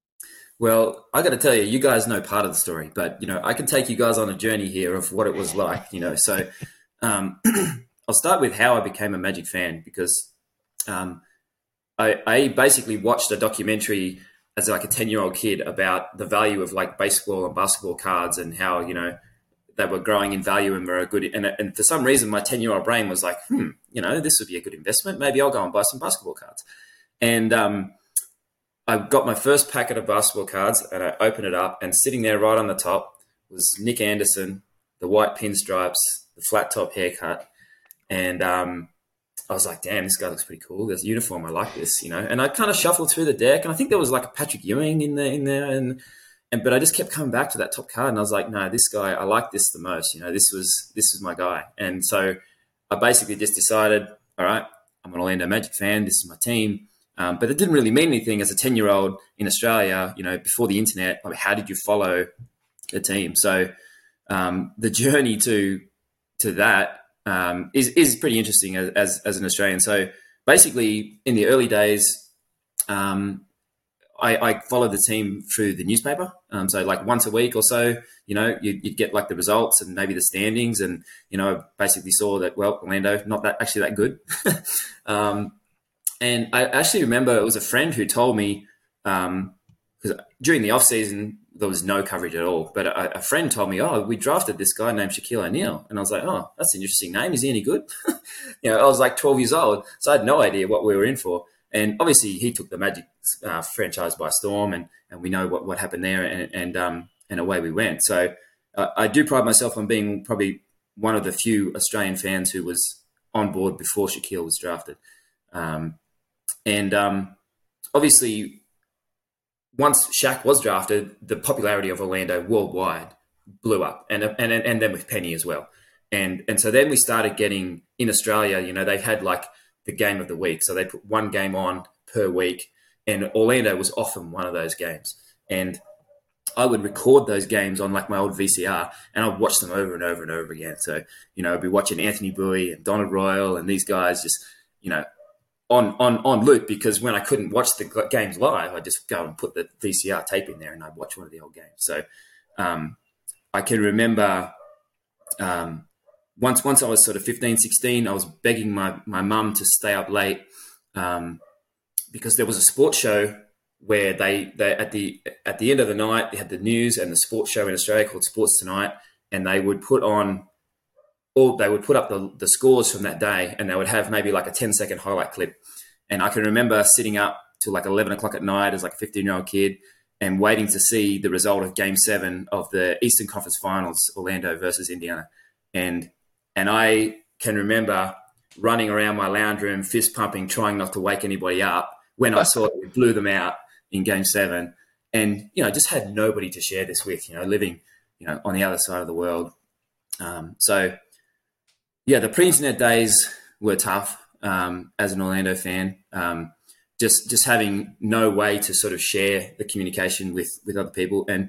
Well, I got to tell you, you guys know part of the story, but you know, I can take you guys on a journey here of what it was like. You know, so um, I'll start with how I became a Magic fan because um, I, I basically watched a documentary as like a ten-year-old kid about the value of like baseball and basketball cards and how, you know, they were growing in value and were a good. And, and for some reason, my ten-year-old brain was like, hmm, you know, this would be a good investment. Maybe I'll go and buy some basketball cards. And um, I got my first packet of basketball cards and I opened it up, and sitting there right on the top was Nick Anderson, the white pinstripes, the flat top haircut. And um, I was like, damn, this guy looks pretty cool. There's a uniform. I like this, you know. And I kind of shuffled through the deck, and I think there was like a Patrick Ewing in there, in there, and and but I just kept coming back to that top card, and I was like, no, this guy, I like this the most. You know, this was this was my guy. And so I basically just decided, all right, I'm an Orlando Magic fan. This is my team. Um, but it didn't really mean anything as a ten-year-old in Australia. You know, before the internet, like, how did you follow a team? So um, the journey to to that. Um, is is pretty interesting as, as as an Australian. So basically, in the early days, um, I, I followed the team through the newspaper. Um, so like once a week or so, you know, you'd, you'd get like the results and maybe the standings, and you know, basically saw that well, Orlando not that actually that good. um, and I actually remember it was a friend who told me um, because during the off season there was no coverage at all, but a, a friend told me, oh, we drafted this guy named Shaquille O'Neal, and I was like, oh, that's an interesting name. Is he any good? You know, I was like twelve years old, so I had no idea what we were in for. And obviously, he took the Magic uh, franchise by storm, and, and we know what, what happened there, and and, um, and away we went. So uh, I do pride myself on being probably one of the few Australian fans who was on board before Shaquille was drafted. Um, and um, obviously, once Shaq was drafted, the popularity of Orlando worldwide blew up, and and and then with Penny as well. And and so then we started getting, in Australia, you know, they had like the game of the week. So they put one game on per week, and Orlando was often one of those games. And I would record those games on like my old V C R, and I'd watch them over and over and over again. So, you know, I'd be watching Anthony Bowie and Donald Royal and these guys just, you know, on, on, on loop, because when I couldn't watch the games live, I'd just go and put the V C R tape in there and I'd watch one of the old games. So um, I can remember um, once once I was sort of fifteen, sixteen, I was begging my, my mum to stay up late um, because there was a sports show where they, they at the at the end of the night, they had the news and the sports show in Australia called Sports Tonight, and they would put on Or they would put up the, the scores from that day, and they would have maybe like a ten second highlight clip. And I can remember sitting up till like eleven o'clock at night as like a fifteen year old kid and waiting to see the result of game seven of the Eastern Conference Finals, Orlando versus Indiana. And, and I can remember running around my lounge room, fist pumping, trying not to wake anybody up when I saw that we blew them out in game seven. And, you know, just had nobody to share this with, you know, living, you know, on the other side of the world. Um, so, Yeah, the pre-internet days were tough um, as an Orlando fan. Um, just just having no way to sort of share the communication with with other people, and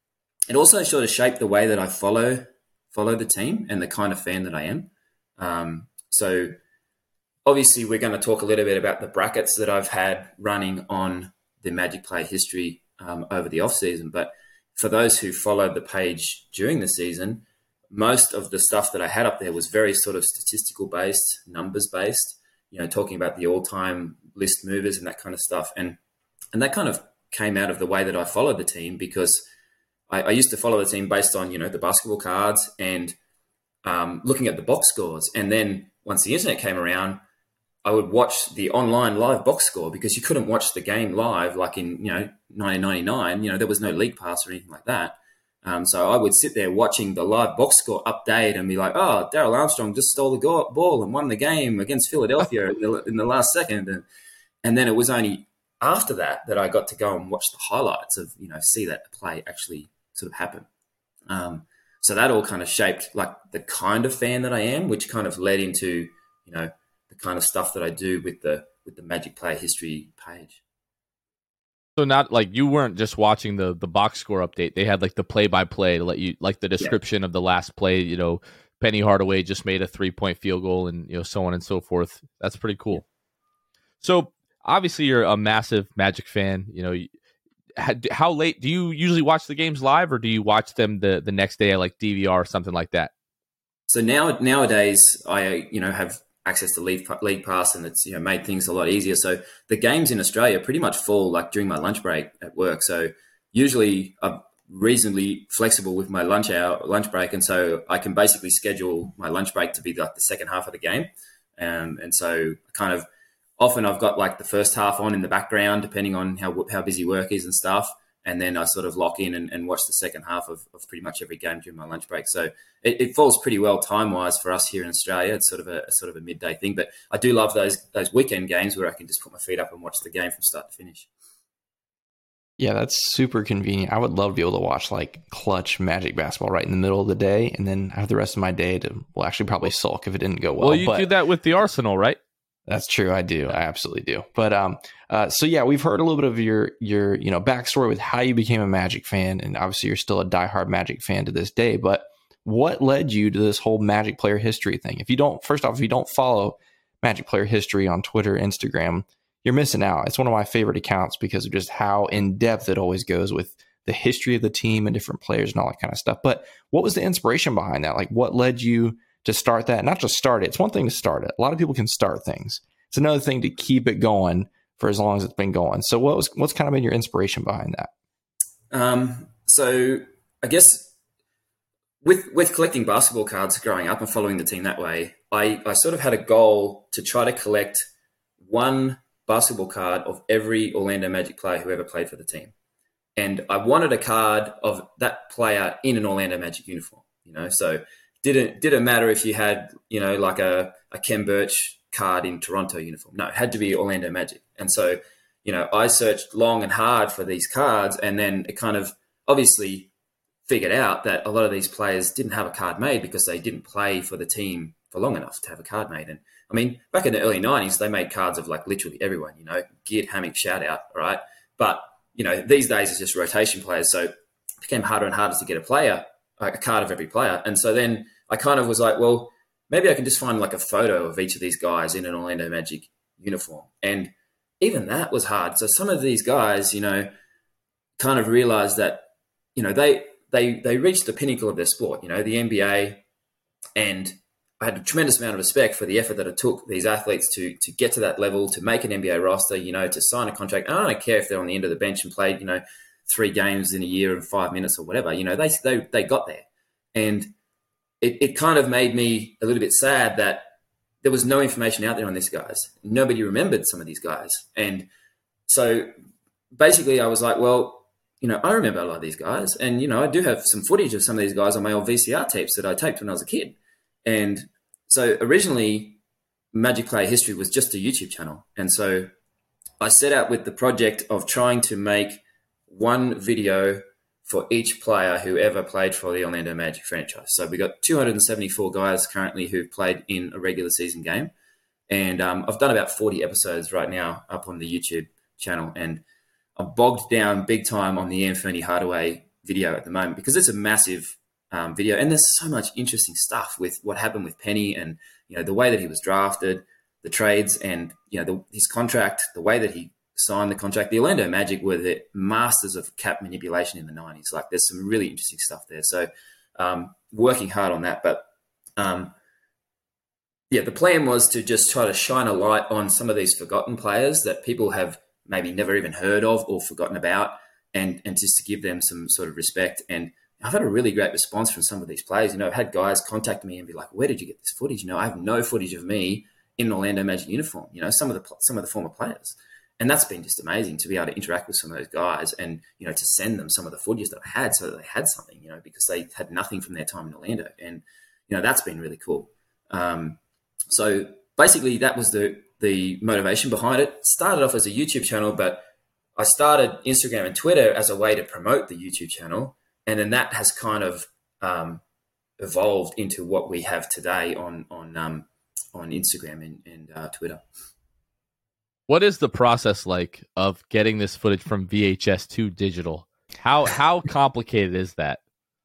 it also sort of shaped the way that I follow follow the team and the kind of fan that I am. Um, so obviously, we're going to talk a little bit about the brackets that I've had running on the Magic Player history um, over the off season. But for those who followed the page during the season, most of the stuff that I had up there was very sort of statistical based, numbers based, you know, talking about the all time list movers and that kind of stuff. And, and that kind of came out of the way that I followed the team, because I, I used to follow the team based on, you know, the basketball cards and um, looking at the box scores. And then once the internet came around, I would watch the online live box score, because you couldn't watch the game live like in, you know, nineteen ninety-nine, you know, there was no league pass or anything like that. Um, so I would sit there watching the live box score update and be like, oh, Darrell Armstrong just stole the go- ball and won the game against Philadelphia in, the, in the last second. And, and then it was only after that that I got to go and watch the highlights of, you know, see that play actually sort of happen. Um, so that all kind of shaped like the kind of fan that I am, which kind of led into, you know, the kind of stuff that I do with the with the Magic Player history page. So not like you weren't just watching the the box score update. They had like the play by play to let you, like the description yeah. of the last play. You know, Penny Hardaway just made a three point field goal, and you know, so on and so forth. That's pretty cool. Yeah. So obviously, you're a massive Magic fan. You know, how late do you usually watch the games live, or do you watch them the the next day, like D V R or something like that? So now nowadays, I you know have access to League, League Pass, and it's, you know, made things a lot easier. So the games in Australia pretty much fall like during my lunch break at work. So usually I'm reasonably flexible with my lunch hour, lunch break, and so I can basically schedule my lunch break to be like the second half of the game. Um, and so kind of often I've got like the first half on in the background, depending on how how busy work is and stuff. And then I sort of lock in and, and watch the second half of, of pretty much every game during my lunch break. So it, it falls pretty well time-wise for us here in Australia. It's sort of a, a sort of a midday thing. But I do love those those weekend games where I can just put my feet up and watch the game from start to finish. Yeah, that's super convenient. I would love to be able to watch like clutch Magic basketball right in the middle of the day, and then have the rest of my day to, well, actually probably sulk if it didn't go well. Well, you but- do that with the Arsenal, right? That's true. I do. I absolutely do. But um, uh, so yeah, we've heard a little bit of your your you know backstory with how you became a Magic fan, and obviously you're still a diehard Magic fan to this day. But what led you to this whole Magic Player history thing? If you don't, first off, if you don't follow Magic Player history on Twitter, Instagram, you're missing out. It's one of my favorite accounts because of just how in depth it always goes with the history of the team and different players and all that kind of stuff. But what was the inspiration behind that? Like, what led you to start that? Not just start it. It's one thing to start it. A lot of people can start things. It's another thing to keep it going for as long as it's been going. So what was, what's kind of been your inspiration behind that? Um, so I guess with, with collecting basketball cards growing up and following the team that way, I, I sort of had a goal to try to collect one basketball card of every Orlando Magic player who ever played for the team. And I wanted a card of that player in an Orlando Magic uniform, you know, so didn't, didn't matter if you had, you know, like a, a Ken Birch card in Toronto uniform. No, it had to be Orlando Magic. And so, you know, I searched long and hard for these cards, and then it kind of obviously figured out that a lot of these players didn't have a card made because they didn't play for the team for long enough to have a card made. And I mean, back in the early nineties, they made cards of like literally everyone, you know, Geert Hammick, shout out, all right? But, you know, these days it's just rotation players. So it became harder and harder to get a player, a card of every player. And so then I kind of was like, well, maybe I can just find like a photo of each of these guys in an Orlando Magic uniform. And even that was hard. So some of these guys, you know, kind of realized that, you know, they they they reached the pinnacle of their sport, you know, the N B A. And I had a tremendous amount of respect for the effort that it took these athletes to to get to that level, to make an N B A roster, you know, to sign a contract. I don't care if they're on the end of the bench and played, you know, three games in a year and five minutes or whatever. You know, they they they got there. And it, it kind of made me a little bit sad that there was no information out there on these guys. Nobody remembered some of these guys. And so basically I was like, well, you know, I remember a lot of these guys. And, you know, I do have some footage of some of these guys on my old V C R tapes that I taped when I was a kid. And so originally Magic Player History was just a YouTube channel. And so I set out with the project of trying to make one video for each player who ever played for the Orlando Magic franchise. So we got two hundred seventy-four guys currently who've played in a regular season game. And um, I've done about forty episodes right now up on the YouTube channel. And I'm bogged down big time on the Anthony Hardaway video at the moment because it's a massive um, video. And there's so much interesting stuff with what happened with Penny and, you know, the way that he was drafted, the trades and, you know, the, his contract, the way that he signed the contract. The Orlando Magic were the masters of cap manipulation in the nineties. Like there's some really interesting stuff there. So um, working hard on that. But um, yeah, the plan was to just try to shine a light on some of these forgotten players that people have maybe never even heard of or forgotten about, and, and just to give them some sort of respect. And I've had a really great response from some of these players. You know, I've had guys contact me and be like, where did you get this footage? You know, I have no footage of me in an Orlando Magic uniform, you know, some of the, some of the former players. And that's been just amazing to be able to interact with some of those guys and, you know, to send them some of the footage that I had so that they had something, you know, because they had nothing from their time in Orlando. And, you know, that's been really cool. Um, so basically that was the, the motivation behind it. Started off as a YouTube channel, but I started Instagram and Twitter as a way to promote the YouTube channel. And then that has kind of um, evolved into what we have today on, on, um, on Instagram and, and uh, Twitter. What is the process like of getting this footage from V H S to digital? How how complicated is that?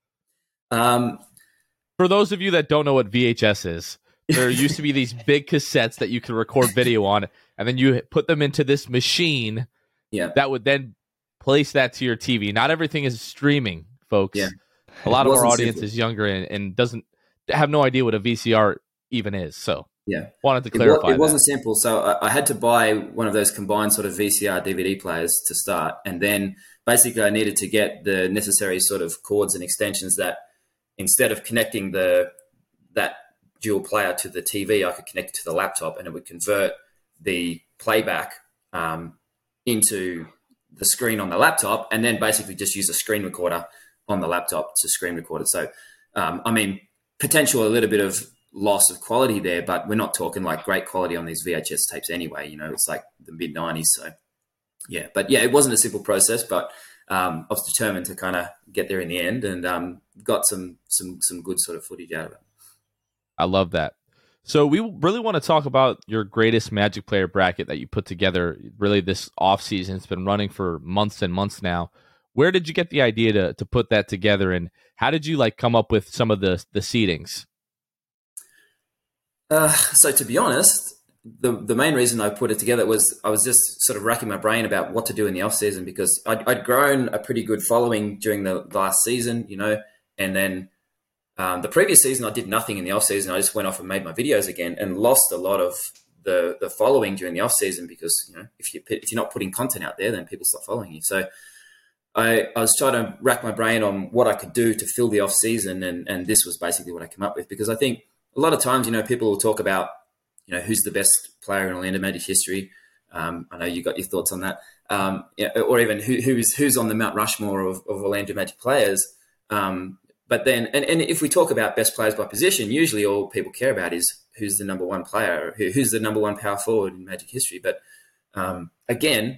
Um, For those of you that don't know what V H S is, there used to be these big cassettes that you could record video on, and then you put them into this machine yeah. that would then place that to your T V. Not everything is streaming, folks. Yeah. A lot of our audience simple. is younger and, and doesn't have no idea what a V C R even is. So yeah, wanted to clarify. It, it wasn't that. simple. So I, I had to buy one of those combined sort of V C R D V D players to start, and then basically I needed to get the necessary sort of cords and extensions that instead of connecting the that dual player to the T V, I could connect it to the laptop, and it would convert the playback um, into the screen on the laptop, and then basically just use a screen recorder on the laptop to screen record it. So, um, I mean, potential a little bit of loss of quality there, but we're not talking like great quality on these V H S tapes anyway. You know, it's like the mid nineties. So yeah, but yeah, it wasn't a simple process, but um, I was determined to kind of get there in the end, and um, got some, some, some good sort of footage out of it. I love that. So we really want to talk about your greatest Magic player bracket that you put together really this off season. It's been running for months and months now. Where did you get the idea to, to put that together, and how did you like come up with some of the, the seedings? Uh, so to be honest, the the main reason I put it together was I was just sort of racking my brain about what to do in the off season, because I'd, I'd grown a pretty good following during the last season, you know, and then um, the previous season I did nothing in the off season. I just went off and made my videos again and lost a lot of the the following during the off season, because, you know, if you if you're not putting content out there, then people stop following you. So I, I was trying to rack my brain on what I could do to fill the off season, and and this was basically what I came up with, because I think a lot of times, you know, people will talk about, you know, who's the best player in Orlando Magic history. Um, I know you got your thoughts on that, um, yeah, or even who, who's who's on the Mount Rushmore of, of Orlando Magic players. Um, but then, and, and if we talk about best players by position, usually all people care about is who's the number one player, who, who's the number one power forward in Magic history. But um, again,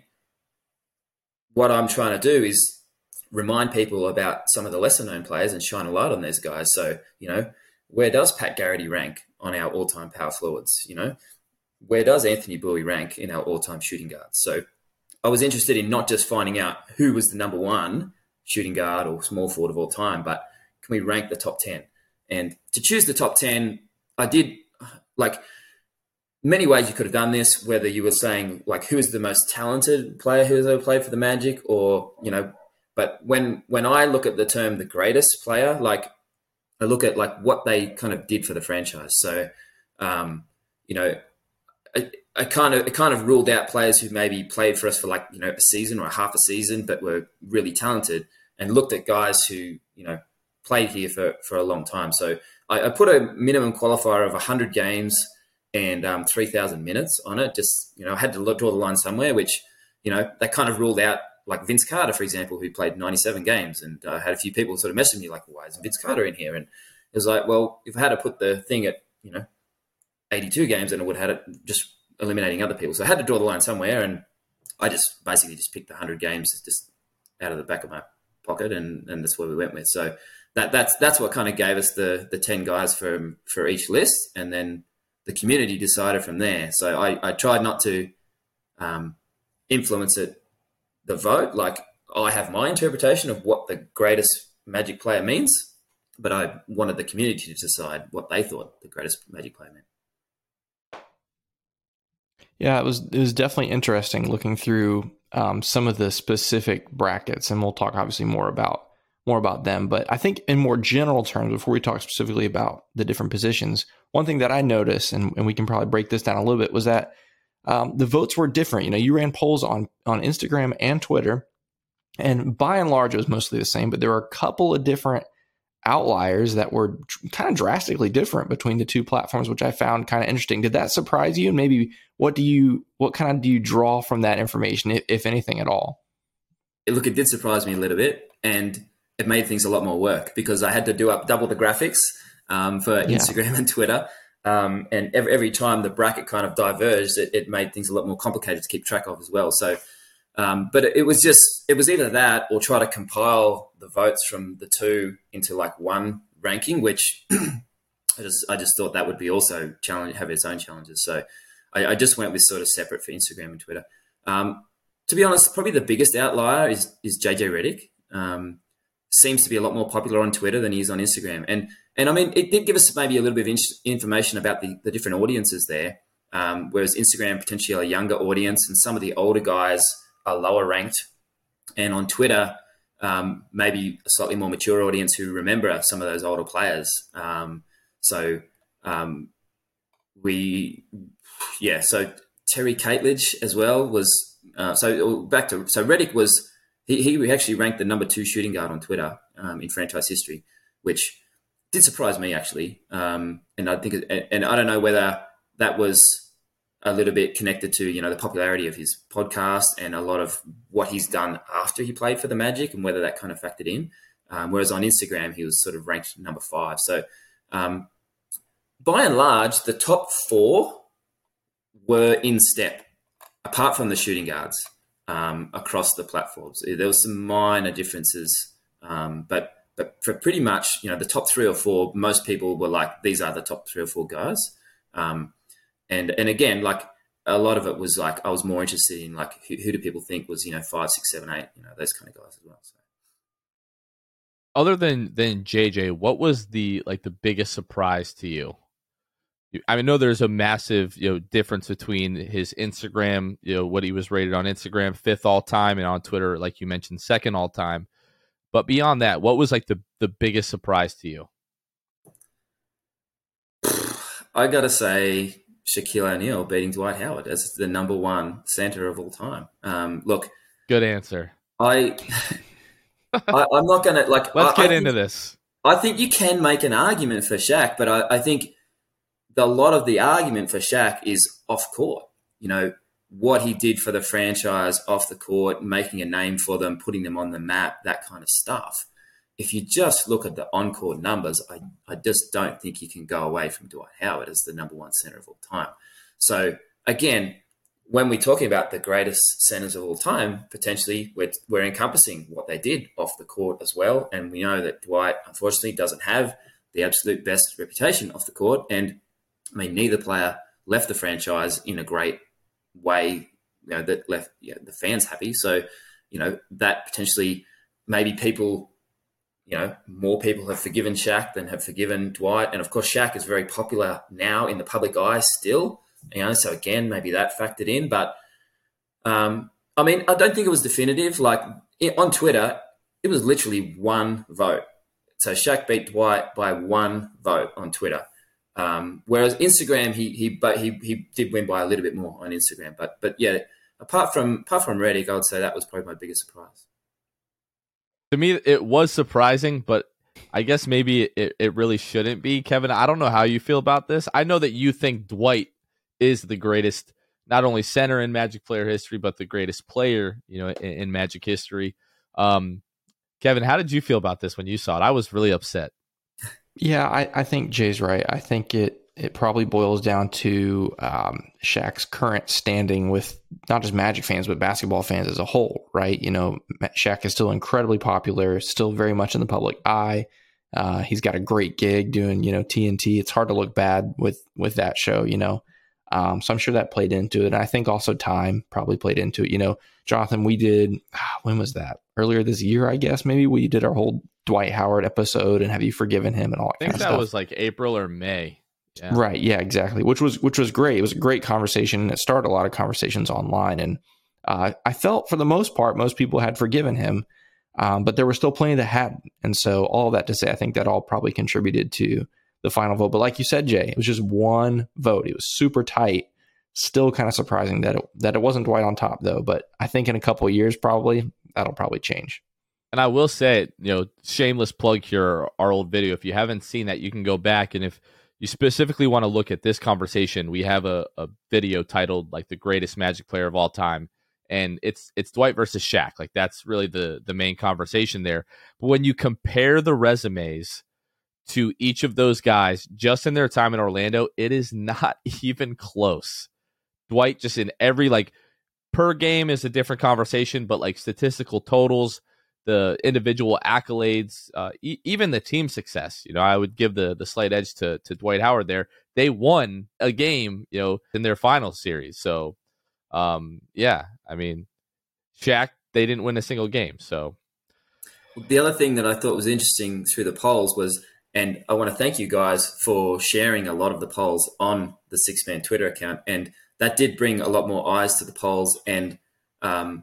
what I'm trying to do is remind people about some of the lesser known players and shine a light on those guys. So, you know, where does Pat Garrity rank on our all-time power forwards? You know, where does Anthony Bowie rank in our all-time shooting guards? So I was interested in not just finding out who was the number one shooting guard or small forward of all time, but can we rank the top ten? And to choose the top ten, I did, like, many ways you could have done this, whether you were saying, like, who is the most talented player who has ever played for the Magic, or, you know, but when when I look at the term the greatest player, like, I look at, like, what they kind of did for the franchise. So, um, you know, I, I kind of I kind of ruled out players who maybe played for us for, like, you know, a season or a half a season, but were really talented, and looked at guys who, you know, played here for, for a long time. So I, I put a minimum qualifier of one hundred games and um, three thousand minutes on it. Just, you know, I had to draw the line somewhere, which, you know, that kind of ruled out, like, Vince Carter, for example, who played ninety-seven games. And I uh, had a few people sort of messaging me like, why isn't Vince Carter in here? And it was like, well, if I had to put the thing at, you know, eighty-two games, then I would have had it just eliminating other people. So I had to draw the line somewhere. And I just basically just picked one hundred games just out of the back of my pocket. And, and that's where we went with. So that that's that's what kind of gave us the the ten guys for, for each list. And then the community decided from there. So I, I tried not to um, influence it, the vote. Like, I have my interpretation of what the greatest Magic player means, but I wanted the community to decide what they thought the greatest Magic player meant. Yeah, it was it was definitely interesting looking through um, some of the specific brackets, and we'll talk obviously more about more about them. But I think in more general terms, before we talk specifically about the different positions, one thing that I noticed, and, and we can probably break this down a little bit, was that um, the votes were different. You know, you ran polls on on Instagram and Twitter, and by and large, it was mostly the same. But there were a couple of different outliers that were kind of drastically different between the two platforms, which I found kind of interesting. Did that surprise you? And maybe what do you, what kind of do you draw from that information, if, if anything at all? Look, it did surprise me a little bit, and it made things a lot more work, because I had to do up double the graphics um, for yeah. Instagram and Twitter. Um, and every, every time the bracket kind of diverged, it, it made things a lot more complicated to keep track of as well. So, Um, but it, it was just, it was either that or try to compile the votes from the two into like one ranking, which I just, I just thought that would be also challenge, have its own challenges. So I, I just went with sort of separate for Instagram and Twitter. Um, to be honest, probably the biggest outlier is, is J J Redick. Um, seems to be a lot more popular on Twitter than he is on Instagram. And, and I mean, it did give us maybe a little bit of in- information about the, the different audiences there. Um, whereas Instagram potentially a younger audience, and some of the older guys are lower ranked, and on Twitter, um, maybe a slightly more mature audience who remember some of those older players. Um, so um, we, yeah, so Terry Catledge as well was, uh, so back to, so Redick was, he, he actually ranked the number two shooting guard on Twitter um, in franchise history, which did surprise me actually. Um, and I think, and I don't know whether that was a little bit connected to, you know, the popularity of his podcast and a lot of what he's done after he played for the Magic, and whether that kind of factored in. Um, whereas on Instagram, he was sort of ranked number five. So um, by and large, the top four were in step, apart from the shooting guards um, across the platforms. There was some minor differences, um, but but for pretty much, you know, the top three or four, most people were like, these are the top three or four guys. Um, And and again, like a lot of it was like I was more interested in like who, who do people think was, you know, five, six, seven, eight, you know, those kind of guys as well. So. Other than than J J, what was the like the biggest surprise to you? I know there's a massive, you know, difference between his Instagram, you know, what he was rated on Instagram, fifth all time, and on Twitter, like you mentioned, second all time. But beyond that, what was like the, the biggest surprise to you? I got to say Shaquille O'Neal beating Dwight Howard as the number one center of all time. Um, look, good answer. I, I I'm not going to like. Let's I, get I into think, this. I think you can make an argument for Shaq, but I, I think the, a lot of the argument for Shaq is off court. You know, what he did for the franchise off the court, making a name for them, putting them on the map, that kind of stuff. If you just look at the on-court numbers, I, I just don't think you can go away from Dwight Howard as the number one center of all time. So, again, when we're talking about the greatest centers of all time, potentially we're, we're encompassing what they did off the court as well. And we know that Dwight, unfortunately, doesn't have the absolute best reputation off the court. And, I mean, neither player left the franchise in a great way, you know, that left you know, the fans happy. So, you know, that potentially maybe people... You know, more people have forgiven Shaq than have forgiven Dwight. And, of course, Shaq is very popular now in the public eye still. You know, so, again, maybe that factored in. But, um, I mean, I don't think it was definitive. Like, it, on Twitter, it was literally one vote. So Shaq beat Dwight by one vote on Twitter. Um, whereas Instagram, he he but he he did win by a little bit more on Instagram. But, but yeah, apart from apart from Reddit, I would say that was probably my biggest surprise. To me, it was surprising, but I guess maybe it, it really shouldn't be. Kevin, I don't know how you feel about this. I know that you think Dwight is the greatest, not only center in Magic player history, but the greatest player, you know, in, in Magic history. Um, Kevin, how did you feel about this when you saw it? I was really upset. Yeah, I, I think Jay's right. I think it it probably boils down to um, Shaq's current standing with not just Magic fans, but basketball fans as a whole, right? You know, Shaq is still incredibly popular, still very much in the public eye. Uh, he's got a great gig doing, you know, T N T. It's hard to look bad with with that show, you know. Um, so I'm sure that played into it. And I think also time probably played into it. You know, Jonathan, we did, when was that? Earlier this year, I guess, maybe we did our whole Dwight Howard episode and Have You Forgiven Him and all that I think kind of that stuff. was like April or May. Yeah. Right. Yeah, exactly. Which was which was great. It was a great conversation. It started a lot of conversations online. And uh, I felt for the most part, most people had forgiven him, um, but there were still plenty that hadn't. And so all of that to say, I think that all probably contributed to the final vote. But like you said, Jay, it was just one vote. It was super tight. Still kind of surprising that it, that it wasn't Dwight on top, though. But I think in a couple of years, probably, that'll probably change. And I will say, you know, shameless plug here, our old video. If you haven't seen that, you can go back. And if you specifically want to look at this conversation, we have a, a video titled like the greatest Magic player of all time. And it's it's Dwight versus Shaq. Like that's really the, the main conversation there. But when you compare the resumes to each of those guys just in their time in Orlando, it is not even close. Dwight just in every, like, per game is a different conversation, but like statistical totals, the individual accolades, uh, e- even the team success, you know, I would give the the slight edge to to Dwight Howard there. They won a game, you know, in their final series. So, um, yeah, I mean, Shaq, they didn't win a single game. So, the other thing that I thought was interesting through the polls was, and I want to thank you guys for sharing a lot of the polls on the Six Man Twitter account, and that did bring a lot more eyes to the polls and um,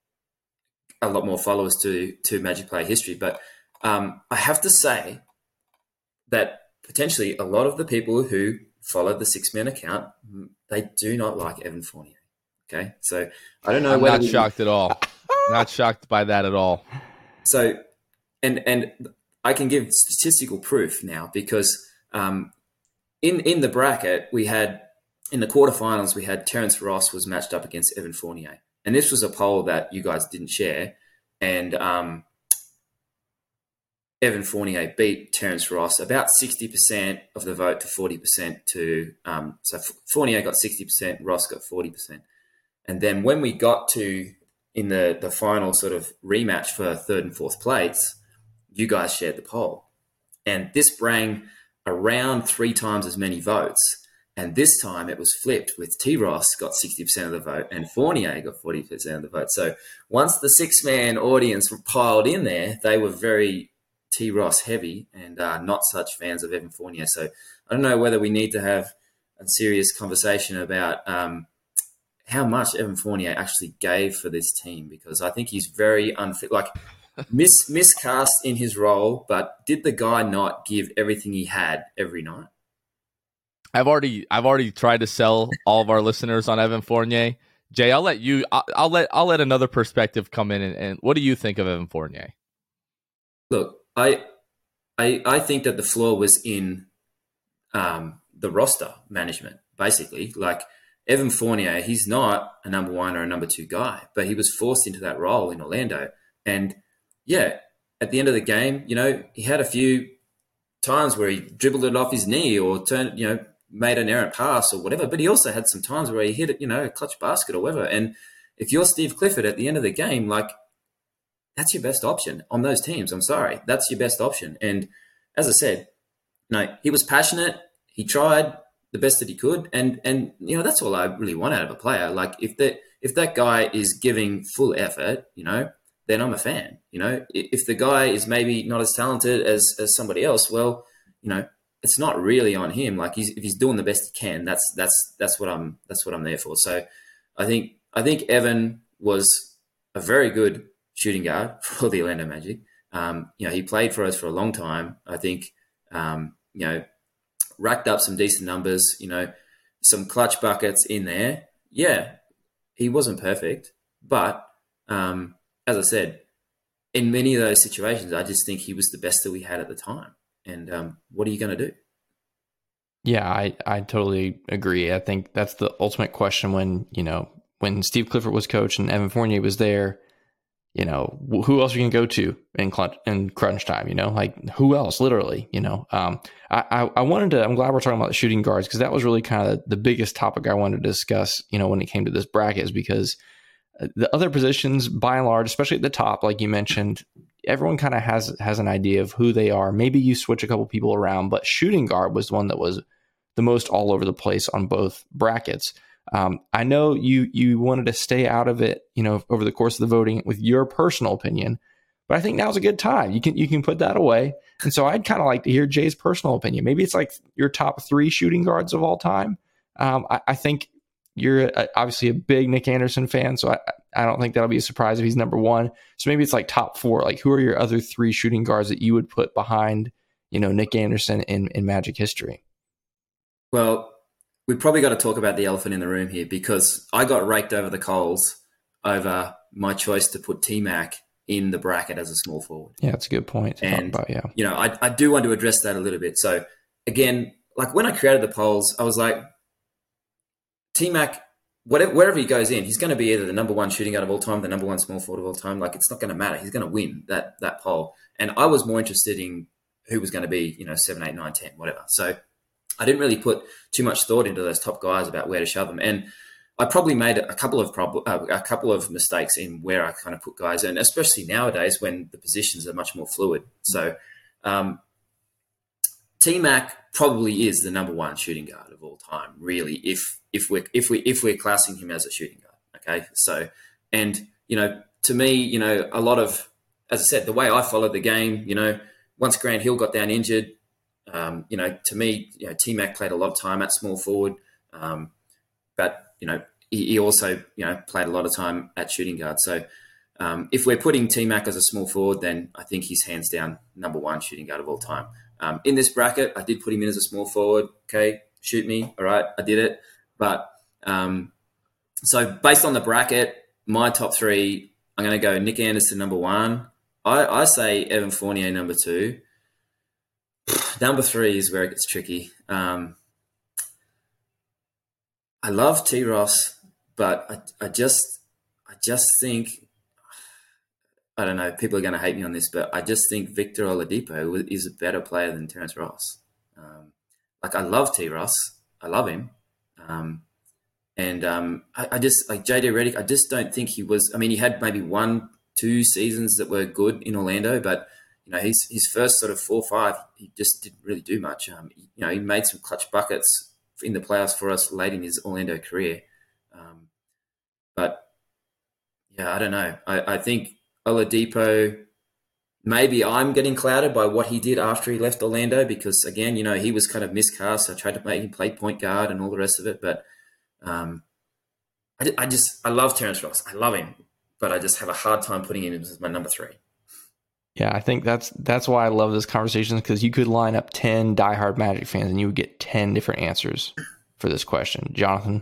a lot more followers to to Magic Player history. But um, I have to say that potentially a lot of the people who follow the Six Man account, they do not like Evan Fournier. Okay, so I don't know. I'm whether not we, shocked at all. Not shocked by that at all. So, and and I can give statistical proof now because um, in in the bracket we had. In the quarterfinals, we had Terrence Ross was matched up against Evan Fournier. And this was a poll that you guys didn't share. And um, Evan Fournier beat Terrence Ross about sixty percent of the vote to forty percent to um, – so Fournier got sixty percent, Ross got forty percent. And then when we got to in the, the final sort of rematch for third and fourth plates, you guys shared the poll. And this rang around three times as many votes. And this time it was flipped with T. Ross got sixty percent of the vote and Fournier got forty percent of the vote. So once the six-man audience were piled in there, they were very T. Ross heavy and uh, not such fans of Evan Fournier. So I don't know whether we need to have a serious conversation about um, how much Evan Fournier actually gave for this team, because I think he's very unfit, like mis miscast in his role. But did the guy not give everything he had every night? I've already I've already tried to sell all of our listeners on Evan Fournier. Jay, I'll let you. I'll, I'll let I'll let another perspective come in. And, and what do you think of Evan Fournier? Look, I I I think that the flaw was in um, the roster management. Basically, like Evan Fournier, he's not a number one or a number two guy, but he was forced into that role in Orlando. And yeah, at the end of the game, you know, he had a few times where he dribbled it off his knee or turned, you know, made an errant pass or whatever, but he also had some times where he hit it, you know, a clutch basket or whatever. And if you're Steve Clifford at the end of the game, like, that's your best option on those teams. I'm sorry. That's your best option. And as I said, you know, he was passionate. He tried the best that he could. And, and, you know, that's all I really want out of a player. Like, if that, if that guy is giving full effort, you know, then I'm a fan. You know, if the guy is maybe not as talented as, as somebody else, well, you know, it's not really on him. Like, he's, if he's doing the best he can, that's that's that's what I'm that's what I'm there for. So, I think I think Evan was a very good shooting guard for the Orlando Magic. Um, you know, he played for us for a long time. I think um, you know, racked up some decent numbers. You know, some clutch buckets in there. Yeah, he wasn't perfect, but um, as I said, in many of those situations, I just think he was the best that we had at the time. And um, what are you going to do? Yeah, I, I totally agree. I think that's the ultimate question when, you know, when Steve Clifford was coach and Evan Fournier was there, you know, who else are you going to go to in crunch, in crunch time, you know, like who else, literally, you know. Um, I, I, I wanted to, I'm glad we're talking about the shooting guards, because that was really kind of the biggest topic I wanted to discuss, you know, when it came to this bracket, is because the other positions, by and large, especially at the top, like you mentioned, everyone kind of has has an idea of who they are. Maybe you switch a couple people around, but shooting guard was the one that was the most all over the place on both brackets. Um, I know you you wanted to stay out of it, you know, over the course of the voting with your personal opinion, but I think now's a good time. You can you can put that away. And so I'd kind of like to hear Jay's personal opinion. Maybe it's like your top three shooting guards of all time. Um, I, I think you're a, obviously a big Nick Anderson fan, so I, I don't think that'll be a surprise if he's number one. So maybe it's like top four. Like, who are your other three shooting guards that you would put behind, you know, Nick Anderson in, in Magic history? Well, we probably got to talk about the elephant in the room here, because I got raked over the coals over my choice to put T-Mac in the bracket as a small forward. Yeah, that's a good point to and, talk about, yeah. You know, I, I do want to address that a little bit. So, again, like when I created the polls, I was like, T-Mac, whatever, wherever he goes in, he's going to be either the number one shooting guard of all time, the number one small forward of all time. Like, it's not going to matter. He's going to win that that poll. And I was more interested in who was going to be, you know, seven, eight, nine, ten, whatever. So I didn't really put too much thought into those top guys about where to shove them. And I probably made a couple of prob- uh, a couple of mistakes in where I kind of put guys in, especially nowadays when the positions are much more fluid. So um, T-Mac probably is the number one shooting guard of all time, really, if if we're if we if we're classing him as a shooting guard. Okay. So, and you know, to me, you know, a lot of, as I said, the way I followed the game, you know, once Grant Hill got down injured, um, you know, to me, you know, T-Mac played a lot of time at small forward. Um, but, you know, he, he also, you know, played a lot of time at shooting guard. So um, if we're putting T-Mac as a small forward, then I think he's hands down number one shooting guard of all time. Um, in this bracket, I did put him in as a small forward. Okay, shoot me. All right, I did it. But um, so based on the bracket, my top three, I'm going to go Nick Anderson number one. I, I say Evan Fournier number two. Number three is where it gets tricky. Um, I love T. Ross, but I, I just, I just think, I don't know, people are going to hate me on this, but I just think Victor Oladipo is a better player than Terrence Ross. Um, like, I love T. Ross. I love him. Um, and um, I, I just, like J J Redick, I just don't think he was, I mean, he had maybe one, two seasons that were good in Orlando, but, you know, his, his first sort of four or five, he just didn't really do much. Um, you know, he made some clutch buckets in the playoffs for us late in his Orlando career. Um, but, yeah, I don't know. I, I think Oladipo maybe I'm getting clouded by what he did after he left Orlando because, again, you know, he was kind of miscast. I tried to make him play point guard and all the rest of it. But um, I, I just, I love Terrence Ross. I love him. But I just have a hard time putting him as my number three. Yeah, I think that's that's why I love this conversation, because you could line up ten diehard Magic fans and you would get ten different answers for this question. Jonathan?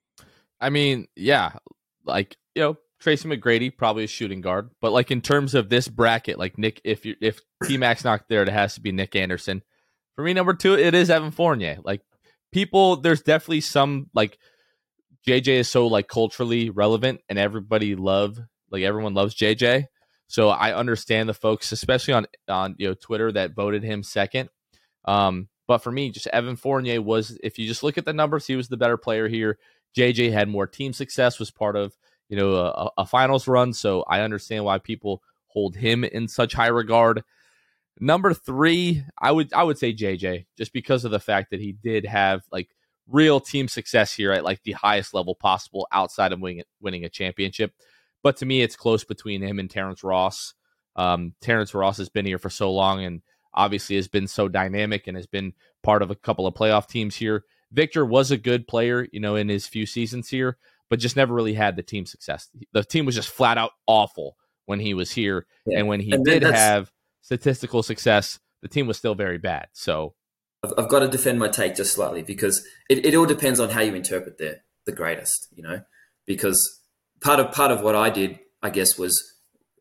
I mean, yeah, like, you know, Tracy McGrady, probably a shooting guard. But, like, in terms of this bracket, like, Nick, if you if T-Mac's not there, it has to be Nick Anderson. For me, number two, it is Evan Fournier. Like, people, there's definitely some, like, J J is so, like, culturally relevant, and everybody love, like, everyone loves J J. So I understand the folks, especially on, on you know Twitter, that voted him second. Um, but for me, just Evan Fournier was, if you just look at the numbers, he was the better player here. J J had more team success, was part of, you know, a, a finals run. So I understand why people hold him in such high regard. Number three, I would I would say J J, just because of the fact that he did have like real team success here at like the highest level possible outside of winning, winning a championship. But to me, it's close between him and Terrence Ross. Um, Terrence Ross has been here for so long and obviously has been so dynamic and has been part of a couple of playoff teams here. Victor was a good player, you know, in his few seasons here, but just never really had the team success. The team was just flat out awful when he was here. Yeah. And when he and did have statistical success, the team was still very bad. So I've, I've got to defend my take just slightly because it, it all depends on how you interpret the, the greatest, you know, because Part of part of what I did, I guess, was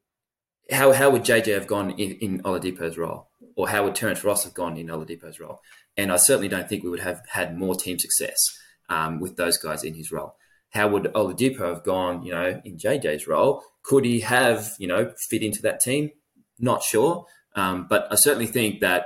how how would J J have gone in, in Oladipo's role, or how would Terrence Ross have gone in Oladipo's role? And I certainly don't think we would have had more team success um, with those guys in his role. How would Oladipo have gone, you know, in J J's role? Could he have, you know, fit into that team? Not sure, um, but I certainly think that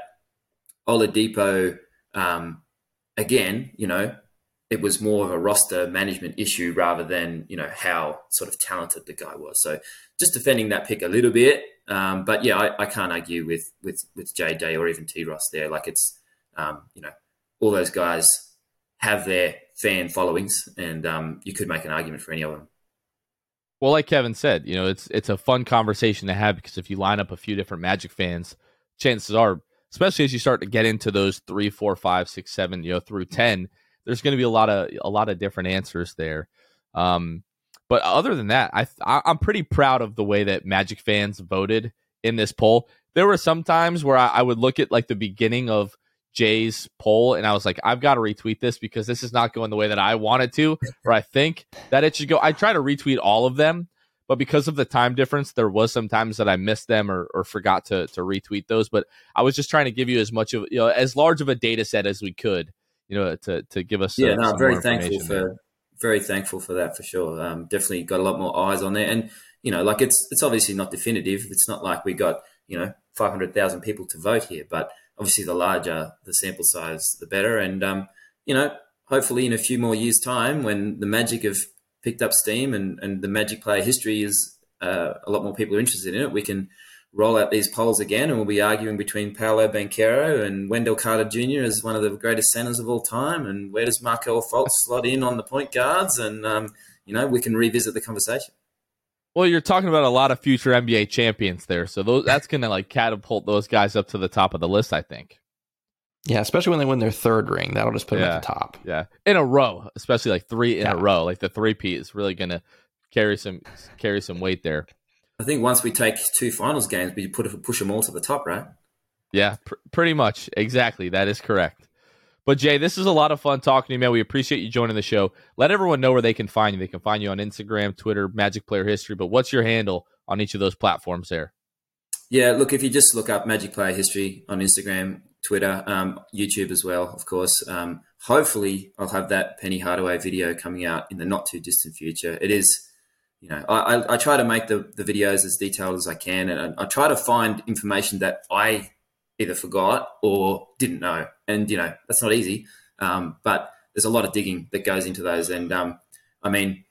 Oladipo, um, again, you know. It was more of a roster management issue rather than, you know, how sort of talented the guy was. So just defending that pick a little bit. Um, but, yeah, I, I can't argue with, with, with J J or even T-Ross there. Like it's, um, you know, all those guys have their fan followings and um, you could make an argument for any of them. Well, like Kevin said, you know, it's it's a fun conversation to have because if you line up a few different Magic fans, chances are, especially as you start to get into those three, four, five, six, seven, you know, through ten, there's going to be a lot of a lot of different answers there. Um, but other than that, I, I I'm pretty proud of the way that Magic fans voted in this poll. There were some times where I, I would look at like the beginning of Jay's poll and I was like, I've got to retweet this because this is not going the way that I want it to, or I think that it should go. I try to retweet all of them, but because of the time difference, there was some times that I missed them or, or forgot to to retweet those. But I was just trying to give you as much of, you know, as large of a data set as we could, you know, to, to give us. Yeah, uh, no, some very more thankful for, there. very thankful for that for sure. Um, definitely got a lot more eyes on there. And, you know, like it's, it's obviously not definitive. It's not like we got, you know, five hundred thousand people to vote here, but obviously the larger the sample size, the better. And, um, you know, hopefully in a few more years time when the Magic have picked up steam and, and the Magic player history is uh, a lot more people are interested in it, we can roll out these polls again and we'll be arguing between Paolo Banchero and Wendell Carter Junior as one of the greatest centers of all time. And where does Markelle Fultz slot in on the point guards? And, um, you know, we can revisit the conversation. Well, you're talking about a lot of future N B A champions there. So those, that's going to like catapult those guys up to the top of the list, I think. Yeah, especially when they win their third ring. That'll just put yeah. them at the top. Yeah. In a row, especially like three in yeah. a row. Like the three-peat is really going to carry some carry some weight there. I think once we take two finals games, we put push them all to the top, right? Yeah, pr- pretty much. Exactly. That is correct. But, Jay, this is a lot of fun talking to you, man. We appreciate you joining the show. Let everyone know where they can find you. They can find you on Instagram, Twitter, Magic Player History. But what's your handle on each of those platforms there? Yeah, look, if you just look up Magic Player History on Instagram, Twitter, um, YouTube as well, of course. Um, hopefully, I'll have that Penny Hardaway video coming out in the not-too-distant future. It is... You know, I, I, I try to make the, the videos as detailed as I can, and I, I try to find information that I either forgot or didn't know. And, you know, that's not easy, um, but there's a lot of digging that goes into those. And, um, I mean,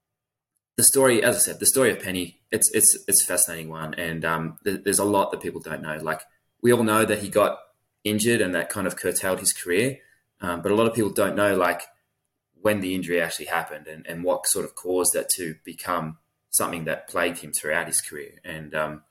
the story, as I said, the story of Penny, it's it's it's a fascinating one. And um, th- there's a lot that people don't know. Like, we all know that he got injured and that kind of curtailed his career, um, but a lot of people don't know, like, when the injury actually happened and, and what sort of caused that to become something that plagued him throughout his career. And, um,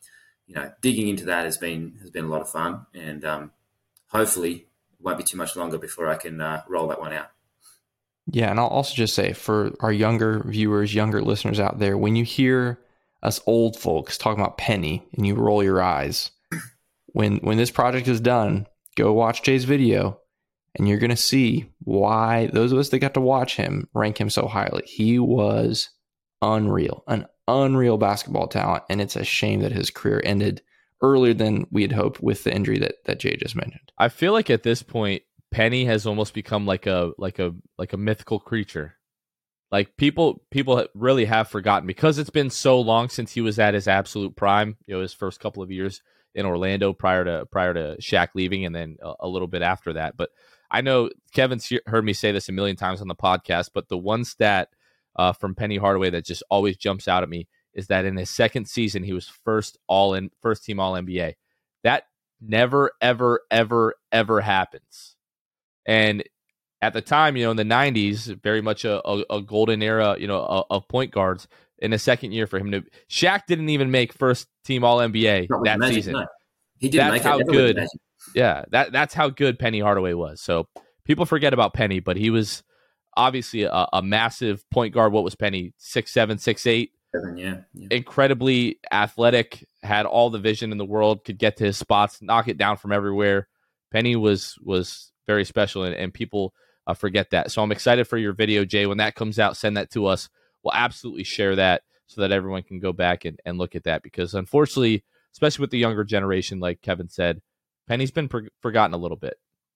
you know, digging into that has been has been a lot of fun, and um, hopefully it won't be too much longer before I can uh, roll that one out. Yeah, and I'll also just say for our younger viewers, younger listeners out there, when you hear us old folks talking about Penny and you roll your eyes, when when this project is done, go watch Jay's video, and you're going to see why those of us that got to watch him rank him so highly. He was unreal, an unreal basketball talent, and it's a shame that his career ended earlier than we had hoped with the injury that, that Jay just mentioned. I feel like at this point, Penny has almost become like a like a like a mythical creature. Like people people really have forgotten, because it's been so long since he was at his absolute prime. You know, his first couple of years in Orlando prior to prior to Shaq leaving, and then a, a little bit after that. But I know Kevin's heard me say this a million times on the podcast, but the one stat uh, from Penny Hardaway that just always jumps out at me is that in his second season, he was first all in first team All N B A. That never, ever, ever, ever happens. And at the time, you know, in the nineties, very much a, a, a golden era, you know, of, of point guards. In the second year for him to, Shaq didn't even make first team All N B A that Magic, season. No. He didn't that's make how it good. Yeah, that that's how good Penny Hardaway was. So people forget about Penny, but he was obviously a, a massive point guard. What was Penny? Six seven, six eight. Seven, yeah, yeah. Incredibly athletic, had all the vision in the world, could get to his spots, knock it down from everywhere. Penny was was very special, and, and people uh, forget that. So I'm excited for your video, Jay. When that comes out, send that to us. We'll absolutely share that so that everyone can go back and, and look at that, because unfortunately, especially with the younger generation, like Kevin said, Penny's been per- forgotten a little bit.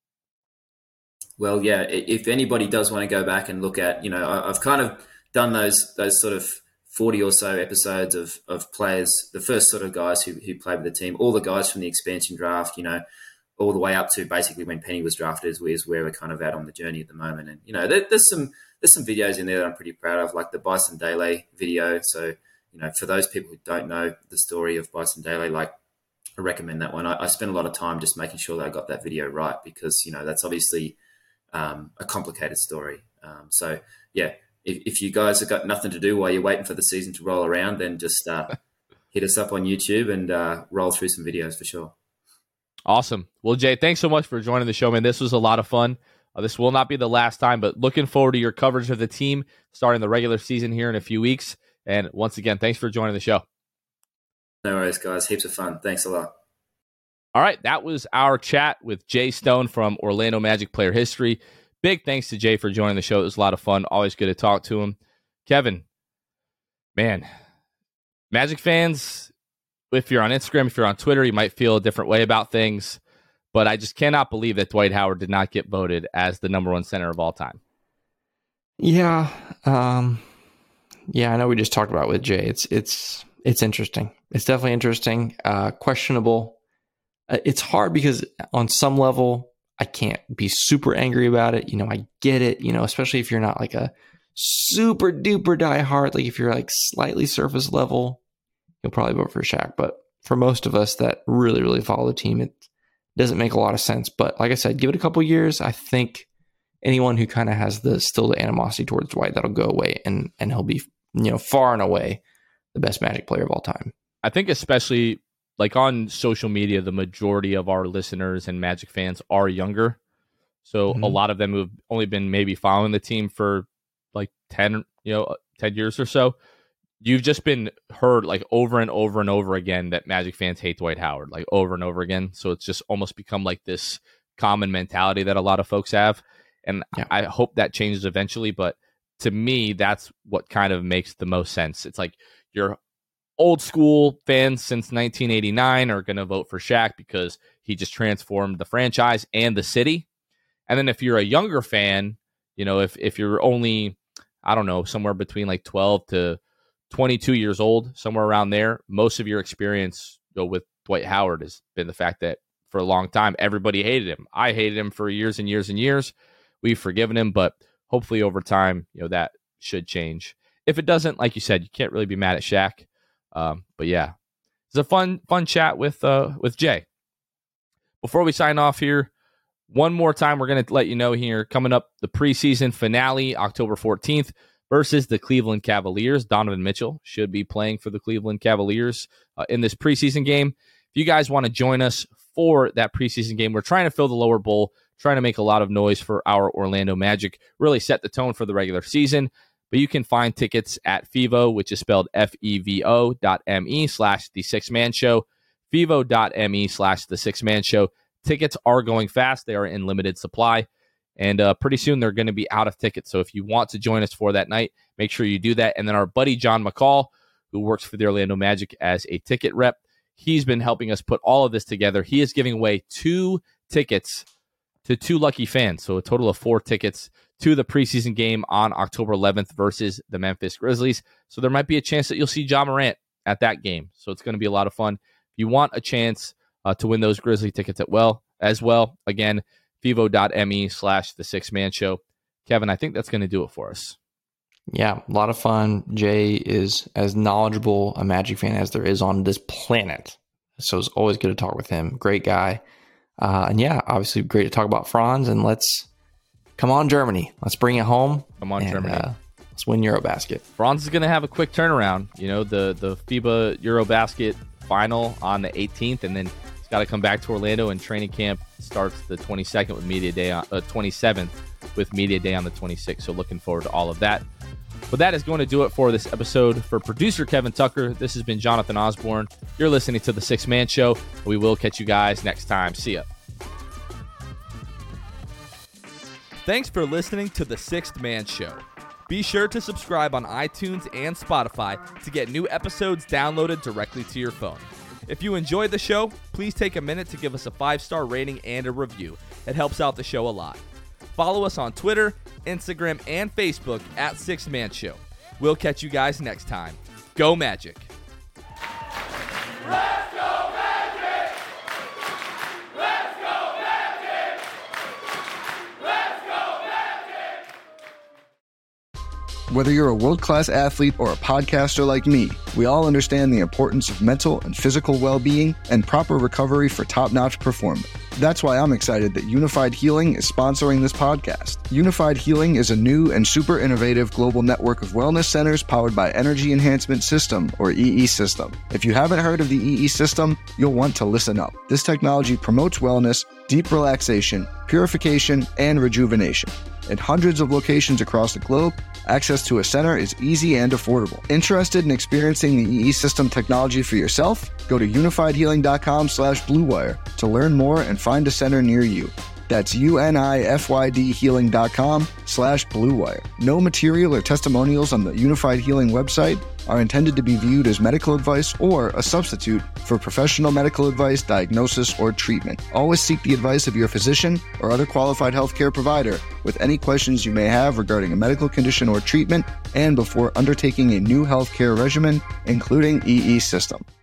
Well, yeah, if anybody does want to go back and look at, you know, I've kind of done those those sort of forty or so episodes of of players, the first sort of guys who, who played with the team, all the guys from the expansion draft, you know, all the way up to basically when Penny was drafted is where we're kind of at on the journey at the moment. And, you know, there, there's some there's some videos in there that I'm pretty proud of, like the Bison Dele video. So, you know, for those people who don't know the story of Bison Dele, like, I recommend that one. I, I spent a lot of time just making sure that I got that video right, because, you know, that's obviously um, a complicated story. Um, so, yeah, if, if you guys have got nothing to do while you're waiting for the season to roll around, then just uh, hit us up on YouTube and uh, roll through some videos for sure. Awesome. Well, Jay, thanks so much for joining the show, man. This was a lot of fun. Uh, this will not be the last time, but looking forward to your coverage of the team starting the regular season here in a few weeks. And once again, thanks for joining the show. No worries, guys. Heaps of fun. Thanks a lot. All right, that was our chat with Jay Stone from Orlando Magic Player History. Big thanks to Jay for joining the show. It was a lot of fun. Always good to talk to him. Kevin, man, Magic fans, if you're on Instagram, if you're on Twitter, you might feel a different way about things. But I just cannot believe that Dwight Howard did not get voted as the number one center of all time. Yeah. Um, yeah, I know we just talked about it with Jay. It's it's it's interesting. It's definitely interesting. Uh, questionable. Uh, it's hard because on some level, I can't be super angry about it. You know, I get it, you know, especially if you're not like a super duper diehard. Like if you're like slightly surface level, you'll probably vote for Shaq. But for most of us that really, really follow the team, it doesn't make a lot of sense. But like I said, give it a couple years. I think anyone who kind of has the still the animosity towards Dwight, that'll go away, and and he'll be, you know, far and away the best Magic player of all time. I think especially like on social media, the majority of our listeners and Magic fans are younger. So mm-hmm. a lot of them who have only been maybe following the team for like ten, you know, ten years or so. You've just been heard like over and over and over again that Magic fans hate Dwight Howard, like over and over again. So it's just almost become like this common mentality that a lot of folks have. And yeah. I hope that changes eventually. But to me, that's what kind of makes the most sense. It's like your old school fans since nineteen eighty-nine are going to vote for Shaq because he just transformed the franchise and the city. And then if you're a younger fan, you know, if, if you're only, I don't know, somewhere between like twelve to twenty-two years old, somewhere around there, most of your experience, you know, with Dwight Howard has been the fact that for a long time, everybody hated him. I hated him for years and years and years. We've forgiven him, but hopefully over time, you know, that should change. If it doesn't, like you said, you can't really be mad at Shaq. Um, but yeah, it's a fun, fun chat with, uh, with Jay. Before we sign off here, one more time, we're going to let you know here, coming up, the preseason finale, October fourteenth. versus the Cleveland Cavaliers. Donovan Mitchell should be playing for the Cleveland Cavaliers uh, in this preseason game. If you guys want to join us for that preseason game, we're trying to fill the lower bowl, trying to make a lot of noise for our Orlando Magic, really set the tone for the regular season. But you can find tickets at Fevo, which is spelled F E V O dot M-E slash the Six Man Show, Fevo dot M-E slash the Six Man Show. Tickets are going fast. They are in limited supply. And uh, pretty soon they're going to be out of tickets. So if you want to join us for that night, make sure you do that. And then our buddy John McCall, who works for the Orlando Magic as a ticket rep, he's been helping us put all of this together. He is giving away two tickets to two lucky fans. So a total of four tickets to the preseason game on October eleventh versus the Memphis Grizzlies. So there might be a chance that you'll see Ja Morant at that game. So it's going to be a lot of fun. If you want a chance uh, to win those Grizzly tickets at well as well, again, Fevo dot M-E slash the Six Man Show. Kevin, I think that's going to do it for us. Yeah, a lot of fun. Jay is as knowledgeable a Magic fan as there is on this planet. So it's always good to talk with him. Great guy. Uh, and yeah, obviously great to talk about Franz. And let's come on, Germany. Let's bring it home. Come on, and, Germany. Uh, let's win Eurobasket. Franz is going to have a quick turnaround. You know, the, the FIBA Eurobasket final on the eighteenth, and then he's got to come back to Orlando, and training camp starts the twenty-second with media day on uh, twenty-seventh with media day on the twenty-sixth. So looking forward to all of that. But that is going to do it for this episode. For producer Kevin Tucker, this has been Jonathan Osborne. You're listening to The Sixth Man Show. We will catch you guys next time. See ya. Thanks for listening to The Sixth Man Show. Be sure to subscribe on iTunes and Spotify to get new episodes downloaded directly to your phone. If you enjoyed the show, please take a minute to give us a five-star rating and a review. It helps out the show a lot. Follow us on Twitter, Instagram, and Facebook at Sixth Man Show. We'll catch you guys next time. Go Magic! Let's go Magic! Let's go Magic! Let's go Magic! Whether you're a world-class athlete or a podcaster like me, we all understand the importance of mental and physical well-being and proper recovery for top-notch performance. That's why I'm excited that Unified Healing is sponsoring this podcast. Unified Healing is a new and super innovative global network of wellness centers powered by Energy Enhancement System, or E E System. If you haven't heard of the E E System, you'll want to listen up. This technology promotes wellness, deep relaxation, purification, and rejuvenation. In hundreds of locations across the globe, access to a center is easy and affordable. Interested in experiencing the E E System technology for yourself? Go to unified healing dot com slash blue wire to learn more and find a center near you. That's unified healing dot com slash blue wire. No material or testimonials on the Unified Healing website are intended to be viewed as medical advice or a substitute for professional medical advice, diagnosis, or treatment. Always seek the advice of your physician or other qualified healthcare provider with any questions you may have regarding a medical condition or treatment and before undertaking a new healthcare regimen, including E E System.